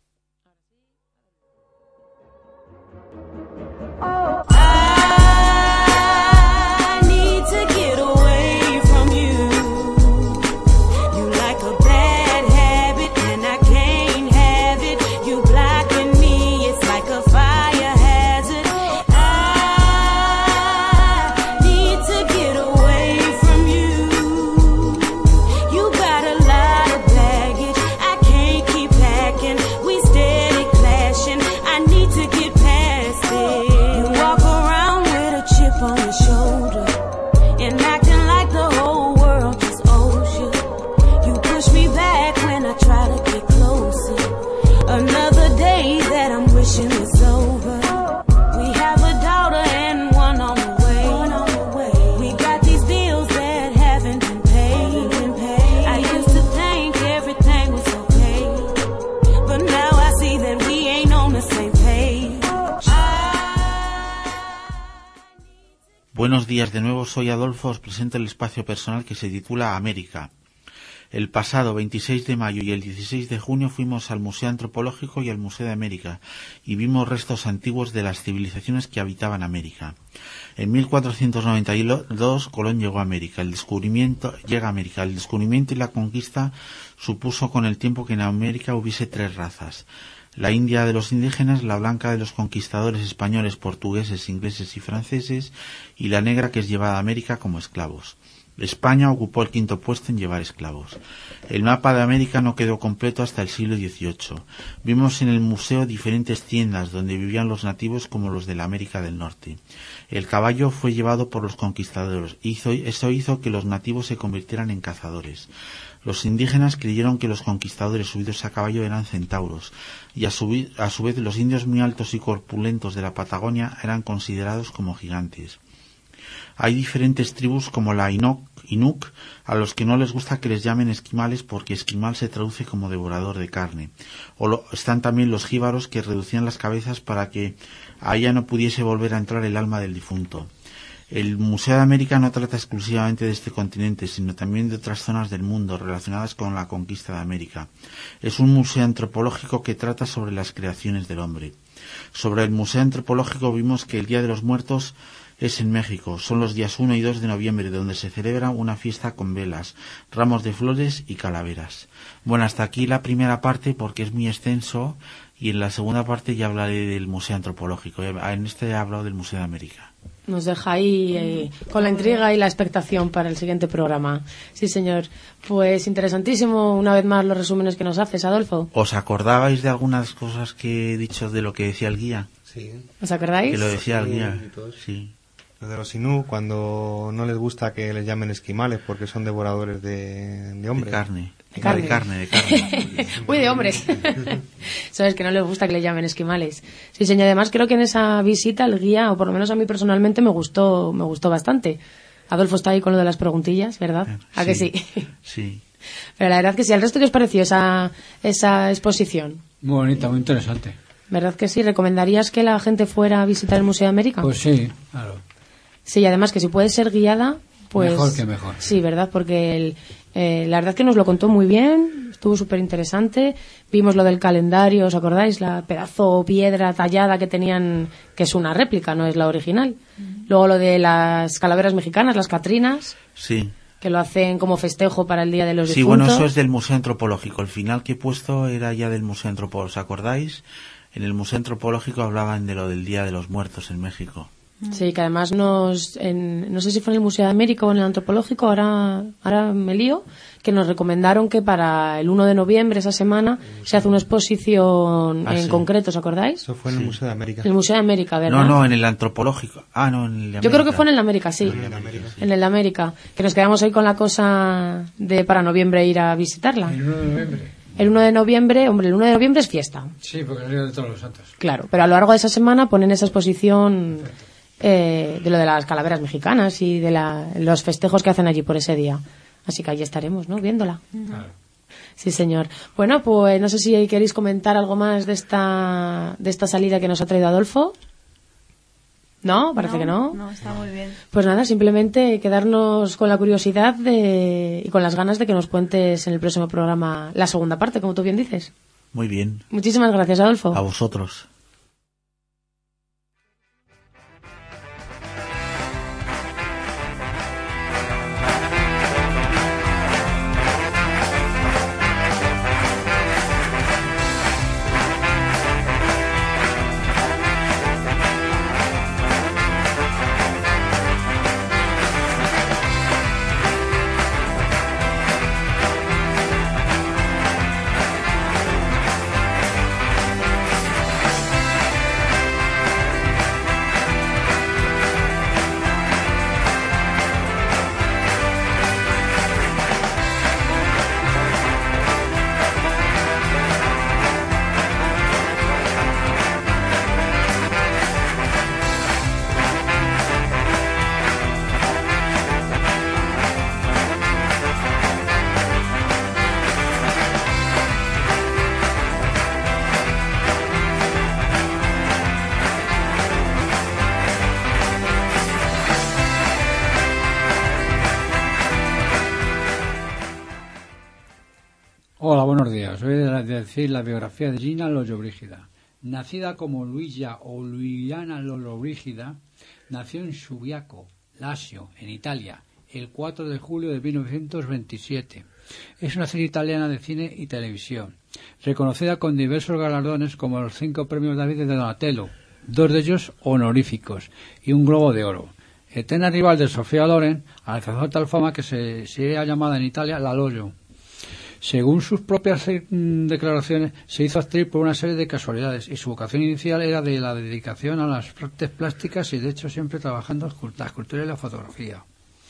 I need to get away from you. You like a bad habit and I can't have it. You blocking me, it's like a fire hazard. I need to get away from you. You got a lot of baggage, I can't keep packing. We steady clashing, I need to get past it. You walk around with a chip on your shoulder and acting like the whole world just owes you. You push me back when I try to get closer. Another day that I'm wishing was over. We have a daughter and one on the way. We got these bills that haven't been paid. I used to think everything was okay, but now I see that we ain't on the same page. Buenos días de nuevo, soy Adolfo, os presento el espacio personal que se titula América. El pasado veintiséis de mayo y el dieciséis de junio fuimos al Museo Antropológico y al Museo de América y vimos restos antiguos de las civilizaciones que habitaban América. En mil cuatrocientos noventa y dos Colón llegó a América. El descubrimiento llega a América. El descubrimiento y la conquista supuso con el tiempo que en América hubiese tres razas: la india de los indígenas, la blanca de los conquistadores españoles, portugueses, ingleses y franceses, y la negra que es llevada a América como esclavos. España ocupó el quinto puesto en llevar esclavos. El mapa de América no quedó completo hasta el siglo dieciocho. Vimos en el museo diferentes tiendas donde vivían los nativos como los de la América del Norte. El caballo fue llevado por los conquistadores. Hizo, eso hizo que los nativos se convirtieran en cazadores. Los indígenas creyeron que los conquistadores subidos a caballo eran centauros, y a su, a su vez los indios muy altos y corpulentos de la Patagonia eran considerados como gigantes. Hay diferentes tribus como la Inuk, Inuk, a los que no les gusta que les llamen esquimales porque esquimal se traduce como devorador de carne. O lo, están también los jíbaros, que reducían las cabezas para que a ella no pudiese volver a entrar el alma del difunto. El Museo de América no trata exclusivamente de este continente, sino también de otras zonas del mundo relacionadas con la conquista de América. Es un museo antropológico que trata sobre las creaciones del hombre. Sobre el Museo Antropológico vimos que el Día de los Muertos es en México. Son los días uno y dos de noviembre, donde se celebra una fiesta con velas, ramos de flores y calaveras. Bueno, hasta aquí la primera parte porque es muy extenso, y en la segunda parte ya hablaré del Museo Antropológico. En este he hablado del Museo de América. Nos deja ahí eh, con la intriga y la expectación para el siguiente programa. Sí, señor. Pues interesantísimo una vez más los resúmenes que nos haces, Adolfo. ¿Os acordabais de algunas cosas que he dicho de lo que decía el guía? Sí. ¿Os acordáis? Que lo decía el guía. Sí. Lo de los Inú, cuando no les gusta que les llamen esquimales porque son devoradores de, de hombres. De carne. De carne. De carne, de carne. Uy, de hombres. Sabes que no les gusta que le llamen esquimales. Sí, señor. Además, creo que en esa visita el guía, o por lo menos a mí personalmente, me gustó, me gustó bastante. Adolfo está ahí con lo de las preguntillas, ¿verdad? ¿A que sí? Sí. Pero la verdad que sí. ¿Al resto qué os pareció esa, esa exposición? Muy bonita, muy interesante. ¿Verdad que sí? ¿Recomendarías que la gente fuera a visitar el Museo de América? Pues sí, claro. Sí, y además que si puede ser guiada, pues... Mejor que mejor. Sí, ¿verdad? Porque el, eh, la verdad que nos lo contó muy bien, estuvo súper interesante. Vimos lo del calendario, ¿os acordáis? La pedazo piedra tallada que tenían, que es una réplica, no es la original. Mm. Luego lo de las calaveras mexicanas, las catrinas. Sí. Que lo hacen como festejo para el Día de los Sí, Difuntos. bueno, eso es del Museo Antropológico. El final que he puesto era ya del Museo Antropológico. ¿Os acordáis? En el Museo Antropológico hablaban de lo del Día de los Muertos en México. Sí, que además nos, en, no sé si fue en el Museo de América o en el Antropológico, ahora, ahora me lío, que nos recomendaron que para el uno de noviembre, esa semana, se hace una exposición ah, en sí. concreto, ¿os acordáis? Eso fue en sí. el Museo de América. El Museo de América, ¿verdad? No, no, en el Antropológico. Ah, no, en el de América. Yo creo que fue en el de América, sí. En el de América, sí. En el de América. Que nos quedamos ahí con la cosa de para noviembre ir a visitarla. El uno de noviembre. El uno de noviembre, hombre, el uno de noviembre es fiesta. Sí, porque es el Día de Todos los Santos. Claro, pero a lo largo de esa semana ponen esa exposición... Perfecto. eh, de lo de las calaveras mexicanas y de la, los festejos que hacen allí por ese día. Así que allí estaremos, ¿no? Viéndola. Claro. Sí, señor. Bueno, pues no sé si queréis comentar algo más de esta, de esta salida que nos ha traído Adolfo. ¿No? Parece no, que no. No, está muy bien. Pues nada, simplemente quedarnos con la curiosidad de, y con las ganas de que nos cuentes en el próximo programa la segunda parte, como tú bien dices. Muy bien. Muchísimas gracias, Adolfo. A vosotros. Hola, buenos días. Voy a decir la biografía de Gina Lollobrigida. Nacida como Luigia o Luiana Lollobrigida, nació en Subiaco, Lazio, en Italia, el cuatro de julio de mil novecientos veintisiete. Es una actriz italiana de cine y televisión, reconocida con diversos galardones como los cinco premios David de Donatello, dos de ellos honoríficos, y un Globo de Oro. Eterna rival de Sofía Loren, alcanzó tal fama que se, se ha llamada en Italia la Lollo. Según sus propias eh, declaraciones, se hizo actriz por una serie de casualidades y su vocación inicial era de la dedicación a las artes plásticas y de hecho siempre trabajando en la escultura y la fotografía.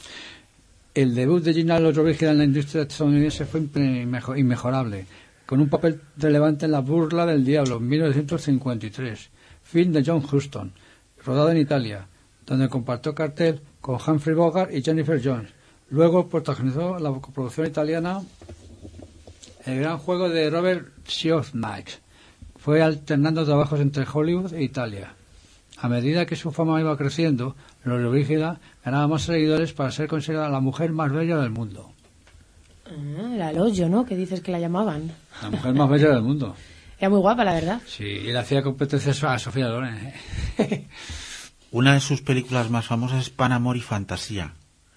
El debut de Gina Lollobrigida en la industria estadounidense fue inmejorable, con un papel relevante en La burla del diablo en mil novecientos cincuenta y tres, film de John Huston, rodado en Italia, donde compartió cartel con Humphrey Bogart y Jennifer Jones. Luego protagonizó la coproducción italiana El gran juego de Robert Siodmak. Fue alternando trabajos entre Hollywood e Italia. A medida que su fama iba creciendo, Lollobrigida ganaba más seguidores para ser considerada la mujer más bella del mundo. Ah, la Lollo, ¿no? Que dices que la llamaban. La mujer más bella del mundo. Era muy guapa, la verdad. Sí, y le hacía competencia a Sofía Loren. ¿eh? Una de sus películas más famosas es Pan, Amor y Fantasía,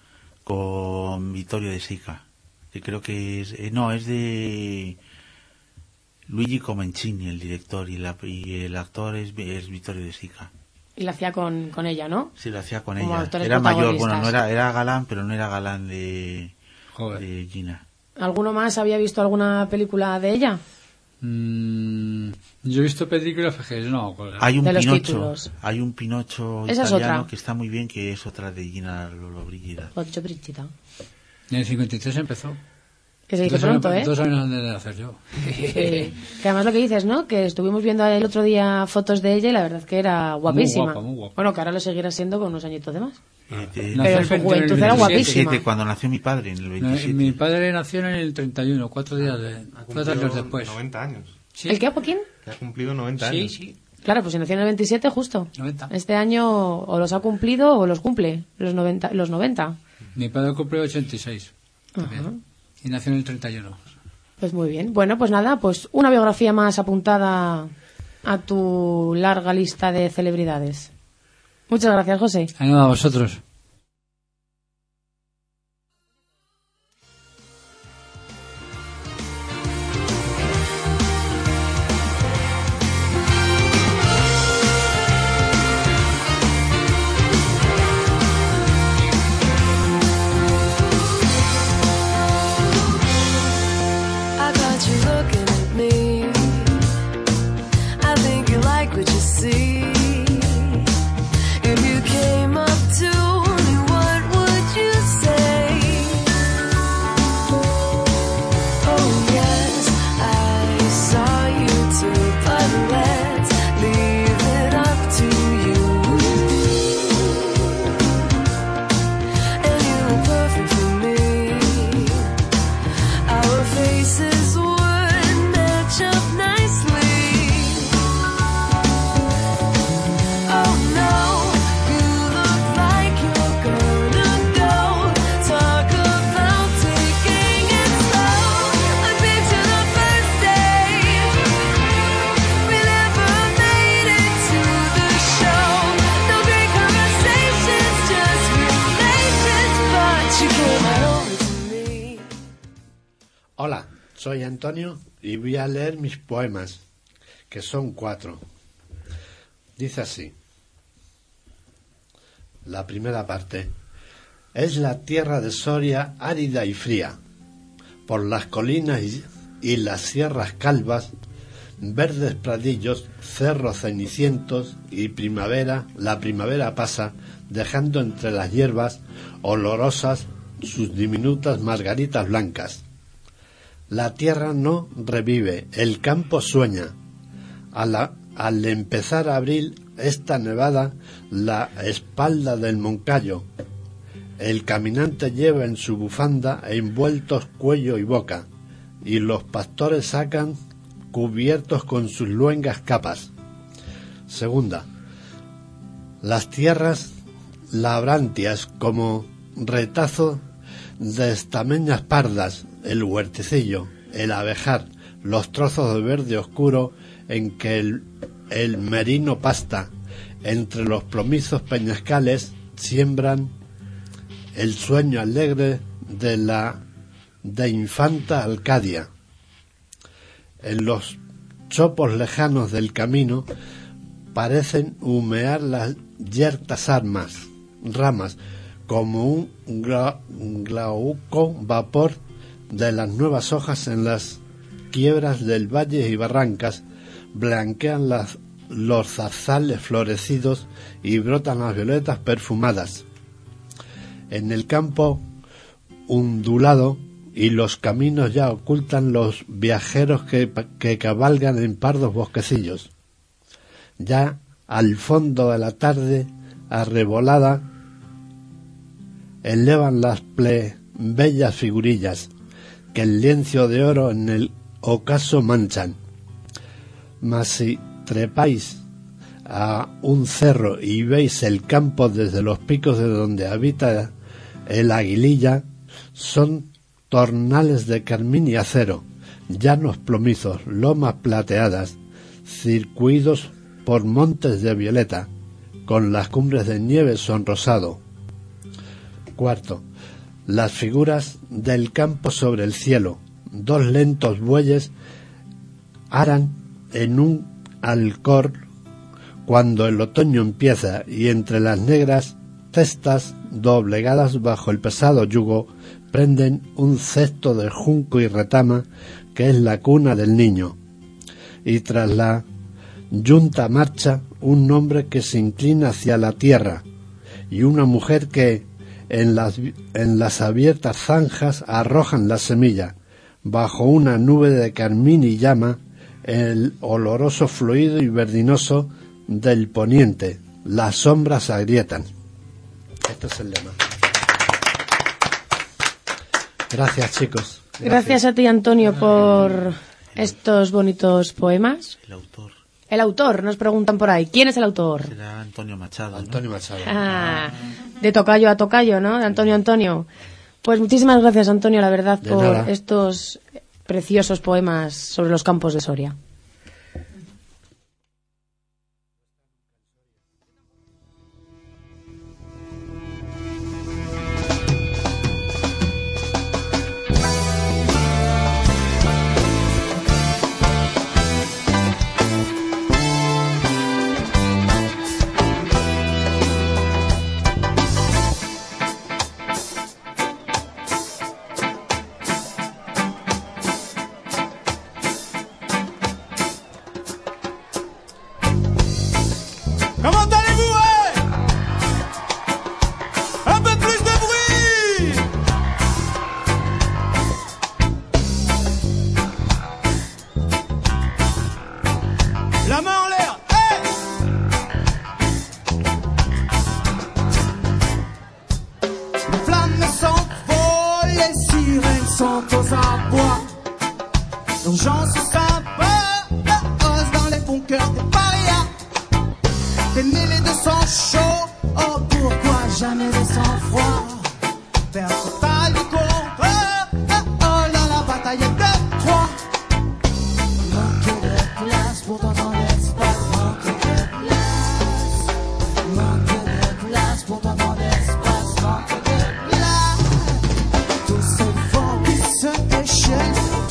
con Vittorio De Sica, que creo que es... Eh, no, es de Luigi Comencini, el director, y, la, y el actor es, es Vittorio De Sica. Y la hacía con, con ella, ¿no? Sí, la hacía con Como ella. actores Era mayor, protagonistas. bueno, no era, era galán, pero no era galán de, Joder. de Gina. ¿Alguno más había visto alguna película de ella? Mm, yo he visto películas que no. Hay un De los Pinocho, títulos. hay un Pinocho Esa es italiano otra. que está muy bien, que es otra de Gina Lollobrigida. Lollobrigida. En el cincuenta y tres empezó. Que se dice Dos pronto, años- ¿eh? Dos años antes de nacer yo. Sí. Que además lo que dices, ¿no? Que estuvimos viendo el otro día fotos de ella y la verdad es que era guapísima. Muy guapa, muy guapa. Bueno, que ahora lo seguirá siendo con unos añitos de más. Eh, de- Pero en su juventud era guapísima. veintisiete, cuando nació mi padre, en el No, veintisiete. mi padre nació en el treinta y uno, cuatro días, de, Ha cuatro años cumplido después. noventa años. Sí. ¿El qué, Joaquín? Que ha cumplido noventa Sí, años. sí. Claro, pues si nació en el veintisiete, justo. noventa. Este año o los ha cumplido o los cumple, los noventa. Los noventa. Mi padre cumplió ochenta y seis. también. Ajá. Y nació en el treinta y uno. Pues muy bien. Bueno, pues nada, pues una biografía más apuntada a tu larga lista de celebridades. Muchas gracias, José. A nada, a vosotros. I got you looking at me. I think you like what you see. If you came up to Hola, soy Antonio y voy a leer mis poemas, que son cuatro. Dice así. La primera parte. Es la tierra de Soria árida y fría. Por las colinas y, y las sierras calvas, verdes pradillos, cerros cenicientos y primavera, la primavera pasa, dejando entre las hierbas olorosas sus diminutas margaritas blancas. La tierra no revive, el campo sueña. A la, al empezar abril, esta nevada, la espalda del Moncayo. El caminante lleva en su bufanda envueltos cuello y boca, y los pastores sacan cubiertos con sus luengas capas. Segunda, las tierras labrantias como retazo de estameñas pardas, el huertecillo, el abejar, los trozos de verde oscuro en que el, el merino pasta, entre los plomizos peñascales siembran el sueño alegre de la de infanta Alcadia. En los chopos lejanos del camino parecen humear las yertas armas, ramas, como un gla, glauco vapor de las nuevas hojas en las quiebras del valle y barrancas, blanquean las, los zarzales florecidos y brotan las violetas perfumadas. En el campo ondulado y los caminos ya ocultan los viajeros que, que cabalgan en pardos bosquecillos. Ya al fondo de la tarde arrebolada elevan las plebeyas figurillas que el lienzo de oro en el ocaso manchan. Mas si trepáis a un cerro y veis el campo desde los picos de donde habita el aguililla, son tornales de carmín y acero, llanos plomizos, lomas plateadas, circuidos por montes de violeta, con las cumbres de nieve sonrosado. Cuarto, las figuras del campo sobre el cielo, dos lentos bueyes aran en un alcor cuando el otoño empieza, y entre las negras cestas doblegadas bajo el pesado yugo prenden un cesto de junco y retama que es la cuna del niño, y tras la yunta marcha un hombre que se inclina hacia la tierra y una mujer que en las, en las abiertas zanjas arrojan la semilla. Bajo una nube de carmín y llama el oloroso fluido y verdinoso del poniente. Las sombras agrietan. Este es el lema. Gracias, chicos. Gracias, Gracias a ti, Antonio, por estos bonitos poemas. El autor. El autor, nos preguntan por ahí. ¿Quién es el autor? Será Antonio Machado. Antonio Machado. Ah, de tocayo a tocayo, ¿no? De Antonio Antonio. Pues muchísimas gracias, Antonio, la verdad, De por nada. estos preciosos poemas sobre los campos de Soria. Comment allez-vous, ouais? Un peu plus de bruit! La main en l'air, hey! Les flammes s'envolent, les sirènes sont aux abois. L'urgence s'impose dans les bunkers des parias. Des mêlées de sang chaud, oh pourquoi jamais de sang froid. Perte totale du contre, oh, oh dans la bataille de Troie. Manque de place, pourtant dans l'espace. Manque de place, manque de place, pourtant dans l'espace. Manque de place. Tous ces vents qui se déchaînent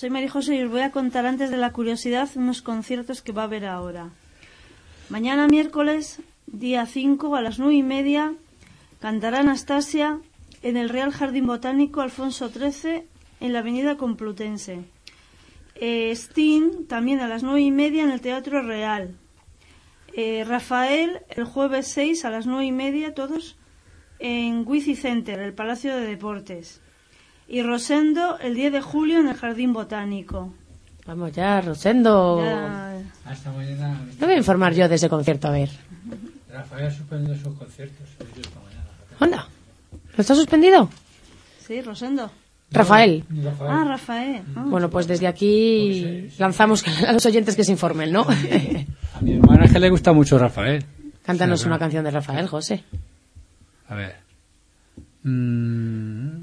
Soy María José y os voy a contar antes de la curiosidad unos conciertos que va a haber ahora. Mañana miércoles, día cinco, a las nueve y media, cantará Anastasia en el Real Jardín Botánico Alfonso trece, en la avenida Complutense. Eh, Sting, también a las nueve y media, en el Teatro Real. Eh, Rafael, el jueves seis, a las nueve y media, todos en Wizzy Center, el Palacio de Deportes. Y Rosendo, el diez de julio, en el Jardín Botánico. Vamos ya, Rosendo. Ya. Hasta mañana. No voy a informar yo de ese concierto, a ver. Rafael ha suspendido sus conciertos. Esta mañana. ¿Onda? ¿Lo está suspendido? Sí, Rosendo. Rafael. No, Rafael. Ah, Rafael. Ah. Bueno, pues desde aquí lanzamos a los oyentes que se informen, ¿no? A mi hermana es que le gusta mucho Rafael. Cántanos Sí, una claro. canción de Rafael, José. A ver. Mm,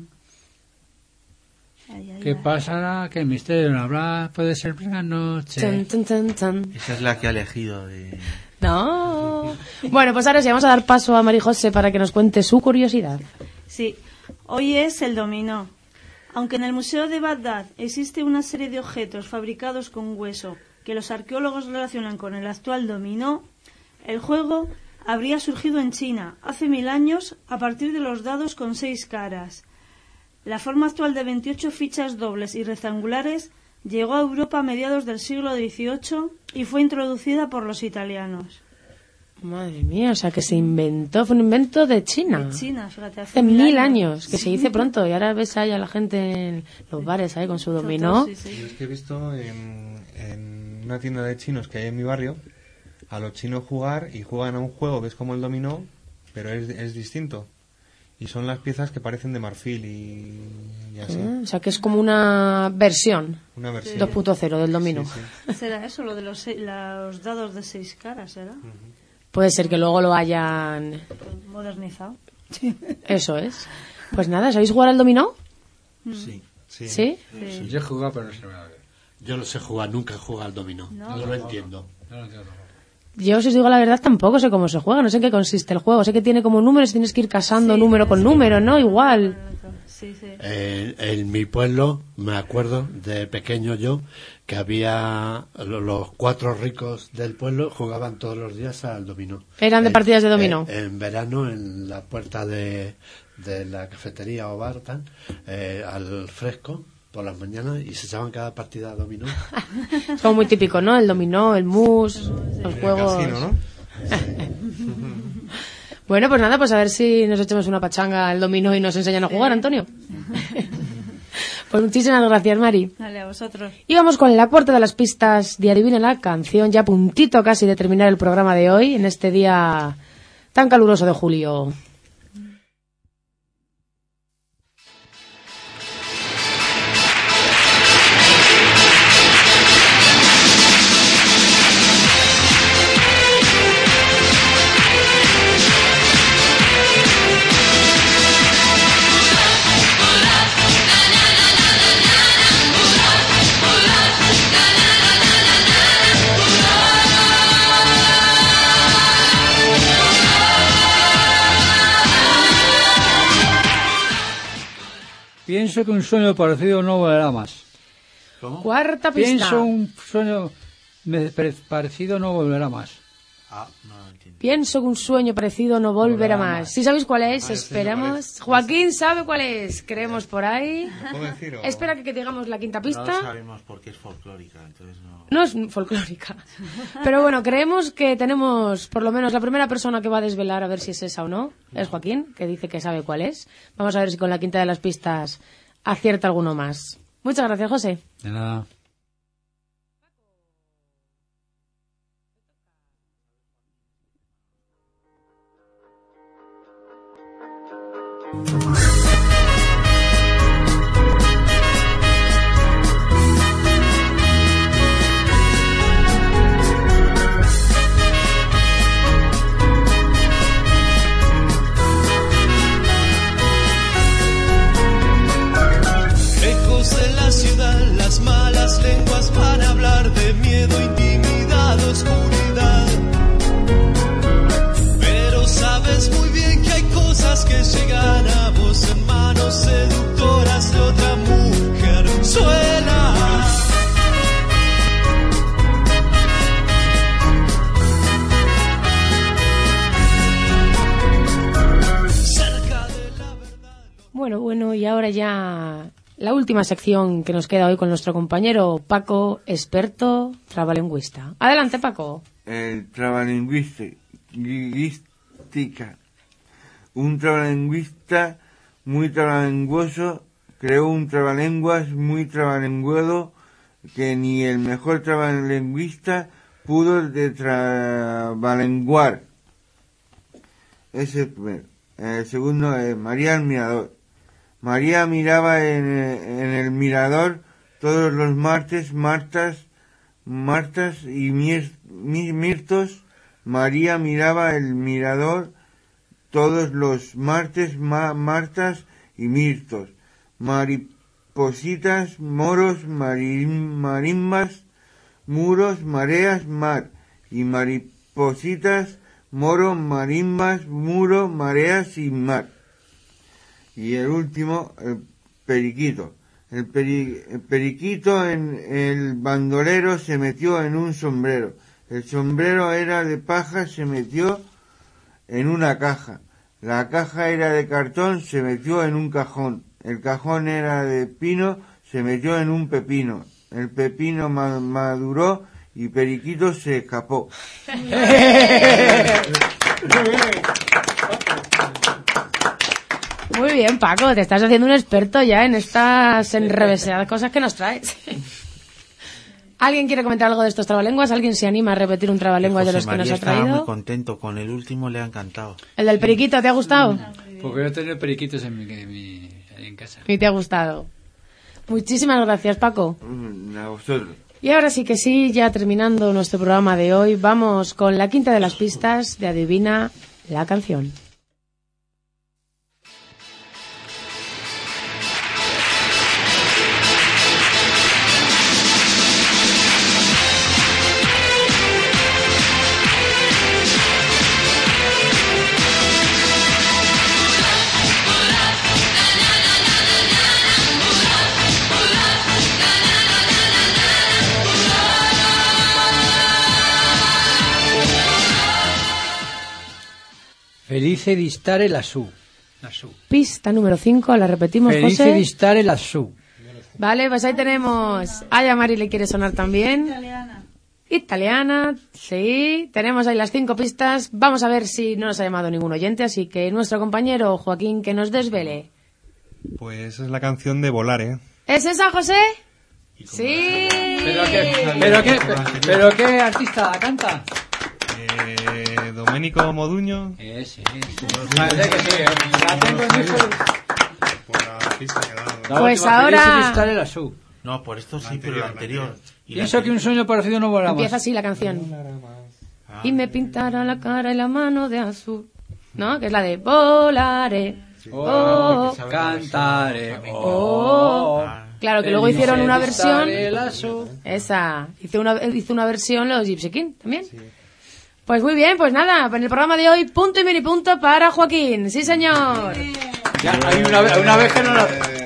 Ay, ay, ¿Qué ay. pasará? ¿Qué misterio no habrá? Puede ser una noche. Tan, tan, tan, tan. Esa es la que ha elegido de... No. Bueno, pues ahora sí, vamos a dar paso a María José para que nos cuente su curiosidad. Sí, hoy es el dominó. Aunque en el Museo de Bagdad existe una serie de objetos fabricados con hueso que los arqueólogos relacionan con el actual dominó, el juego habría surgido en China hace mil años a partir de los dados con seis caras. La forma actual de veintiocho fichas dobles y rectangulares llegó a Europa a mediados del siglo dieciocho y fue introducida por los italianos. Madre mía, o sea que se inventó, fue un invento de China. De China, fíjate, Hace mil años, que se dice pronto, y ahora ves ahí a la gente en los bares ahí con su dominó. Sí, sí. Yo es que he visto en, en una tienda de chinos que hay en mi barrio a los chinos jugar y juegan a un juego que es como el dominó, pero es, es distinto. Y son las piezas que parecen de marfil y, y así. Ah, o sea que es como una versión, Una versión. dos punto cero del dominó. Sí, sí. ¿Será eso, lo de los, se- los dados de seis caras, será? Puede ser que luego lo hayan... Modernizado. Eso es. Pues nada, ¿sabéis jugar al dominó? Sí. Sí. ¿Sí? Sí. Yo he jugado, pero no sé nada. Yo no sé jugar, nunca he jugado al dominó. No. No, lo entiendo. No lo entiendo. Yo, si os digo la verdad, tampoco sé cómo se juega, no sé en qué consiste el juego. Sé que tiene como números y tienes que ir casando Sí, número con sí. número, ¿no? Igual. Sí, sí. Eh, en mi pueblo, me acuerdo de pequeño yo, que había lo- los cuatro ricos del pueblo jugaban todos los días al dominó. Eran de Eh, partidas de dominó. eh, en verano, en la puerta de, de la cafetería o bar, tal, eh, al fresco, por las mañanas, y se echaban cada partida a dominó. Es como muy típico, ¿no? El dominó, el mus, los El juegos... casino, ¿no? Bueno, pues nada, pues a ver si nos echamos una pachanga al dominó y nos enseñan a jugar, Antonio. Pues muchísimas gracias, Mari. Dale, a vosotros. Y vamos con la cuarta de las pistas de Adivina la canción, ya a puntito casi de terminar el programa de hoy, en este día tan caluroso de julio. Pienso que un sueño parecido no volverá más. ¿Cómo? Cuarta pista. Pienso un sueño me- pare- parecido no volverá más. Ah, no lo entiendo. Pienso que un sueño parecido no volverá Volverá más. más. ¿Sí sabéis cuál es? Ah, yo sé Esperamos. cuál es. Joaquín sabe cuál es. Creemos por ahí. ¿Lo puedo decir o...? Espera que, que digamos la quinta No pista. lo sabemos porque es folclórica, entonces no... No es folclórica. Pero bueno, creemos que tenemos por lo menos la primera persona que va a desvelar a ver si es esa o no. Es Joaquín, que dice que sabe cuál es. Vamos a ver si con la quinta de las pistas acierta alguno más. Muchas gracias, José. De nada. Lejos de la ciudad, las malas lenguas van a hablar de miedo, intimidad, oscuridad. Pero sabes muy bien que hay cosas que llegan a vos ahora ya la última sección que nos queda hoy con nuestro compañero Paco, experto trabalingüista. Adelante, Paco. El trabalingüística. Un trabalingüista muy trabalingüoso creó un trabalenguas muy trabalenguado que ni el mejor trabalingüista pudo de trabalenguar. Ese es el primero. El segundo es María el Mirador. María miraba en, en el mirador todos los martes, martas, martas y mir, mir, mirtos. María miraba el mirador todos los martes, ma, martas y mirtos. Maripositas, moros, marim, marimbas, muros, mareas, mar. Y maripositas, moro, marimbas, muro, mareas y mar. Y el último, el periquito. El, peri, el periquito en el bandolero se metió en un sombrero. El sombrero era de paja, se metió en una caja. La caja era de cartón, se metió en un cajón. El cajón era de pino, se metió en un pepino. El pepino ma- maduró y periquito se escapó. Muy bien, Paco, te estás haciendo un experto ya en estas enrevesadas cosas que nos traes. ¿Alguien quiere comentar algo de estos trabalenguas? ¿Alguien se anima a repetir un trabalenguas de los que nos ha estaba traído? muy contento con el último, le ha encantado. ¿El del periquito te ha gustado? Porque yo tengo periquitos en mi, en mi en casa. Y te ha gustado. Muchísimas gracias, Paco. A vosotros. Y ahora sí que sí, ya terminando nuestro programa de hoy, vamos con la quinta de las pistas de Adivina la canción. Felice di stare lassù. Lassù. Pista número cinco, la repetimos, Felice José. di stare lassù. Vale, pues ahí tenemos. Ay, a Mari le quiere sonar también. Italiana. Italiana, sí. Tenemos ahí las cinco pistas. Vamos a ver si no nos ha llamado ningún oyente, así que nuestro compañero Joaquín que nos desvele. Pues es la canción de Volar, ¿eh? ¿Es esa, José? Sí. ¿Pero qué, pero qué, pero qué artista la canta? Eh, Domenico Moduño. Ese, ese. Parece que sí, ¿eh? La tengo en mi Facebook. Por la pista que ha dado. La Pues última, ahora- Felice di stare lassù. No, por esto sí, La pero la anterior, anterior. Y la Pienso que un sueño parecido no volaba. Empieza así la canción. Ah, Y me pintará la cara y la mano de azul. ¿No? Que es la de volaré. Oh, Oh, cantaré. oh. Claro, que luego Felice hicieron una di versión. stare lassù. Esa. Hizo una, hizo una versión los Gypsy King también. Pues muy bien, pues nada, en el programa de hoy, punto y mini punto para Joaquín. Sí, señor. Ya, hay una, vez- una vez que no la...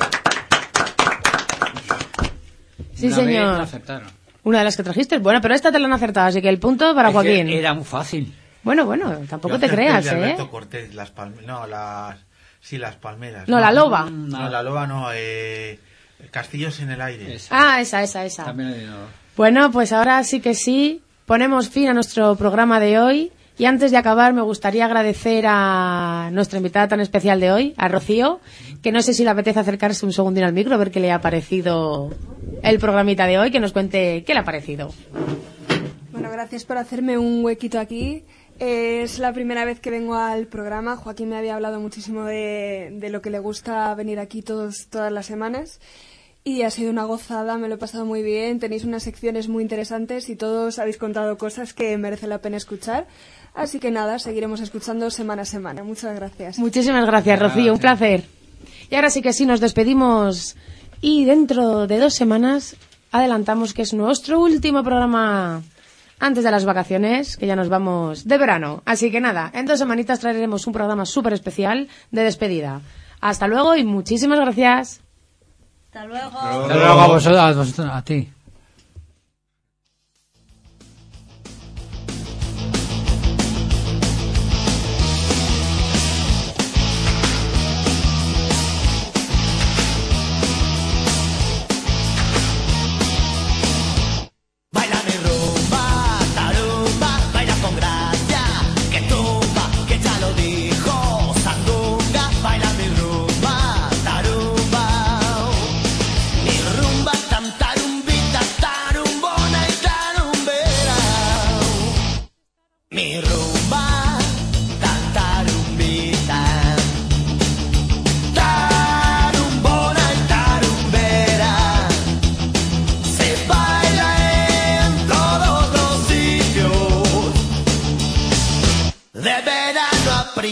Sí, una vez señor. la aceptaron. Una de las que trajiste. Bueno, pero esta te la han acertado, así que el punto para Es que Joaquín. era muy fácil. Bueno, bueno, tampoco Yo te acerté creas, el de ¿eh? Alberto Cortés, las palmeras. No, las. Sí, las palmeras. No, la loba. No, la loba no. Eh, Castillos en el aire. Esa. Ah, esa, esa, esa. También he dicho. Bueno, pues ahora sí que sí, ponemos fin a nuestro programa de hoy. Y antes de acabar, me gustaría agradecer a nuestra invitada tan especial de hoy, a Rocío, que no sé si le apetece acercarse un segundín al micro, a ver qué le ha parecido el programita de hoy, que nos cuente qué le ha parecido. Bueno, gracias por hacerme un huequito aquí. Eh, es la primera vez que vengo al programa. Joaquín me había hablado muchísimo de, de lo que le gusta venir aquí todos, todas las semanas. Y ha sido una gozada, me lo he pasado muy bien. Tenéis unas secciones muy interesantes y todos habéis contado cosas que merecen la pena escuchar. Así que nada, seguiremos escuchando semana a semana. Muchas gracias. Muchísimas gracias, Rocío, un placer. Y ahora sí que sí, nos despedimos y dentro de dos semanas adelantamos que es nuestro último programa antes de las vacaciones, que ya nos vamos de verano. Así que nada, en dos semanitas traeremos un programa súper especial de despedida. Hasta luego y muchísimas gracias. Hasta luego. Hasta luego a vosotros, a vosotros, a ti.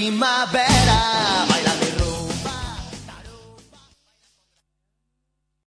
my baby.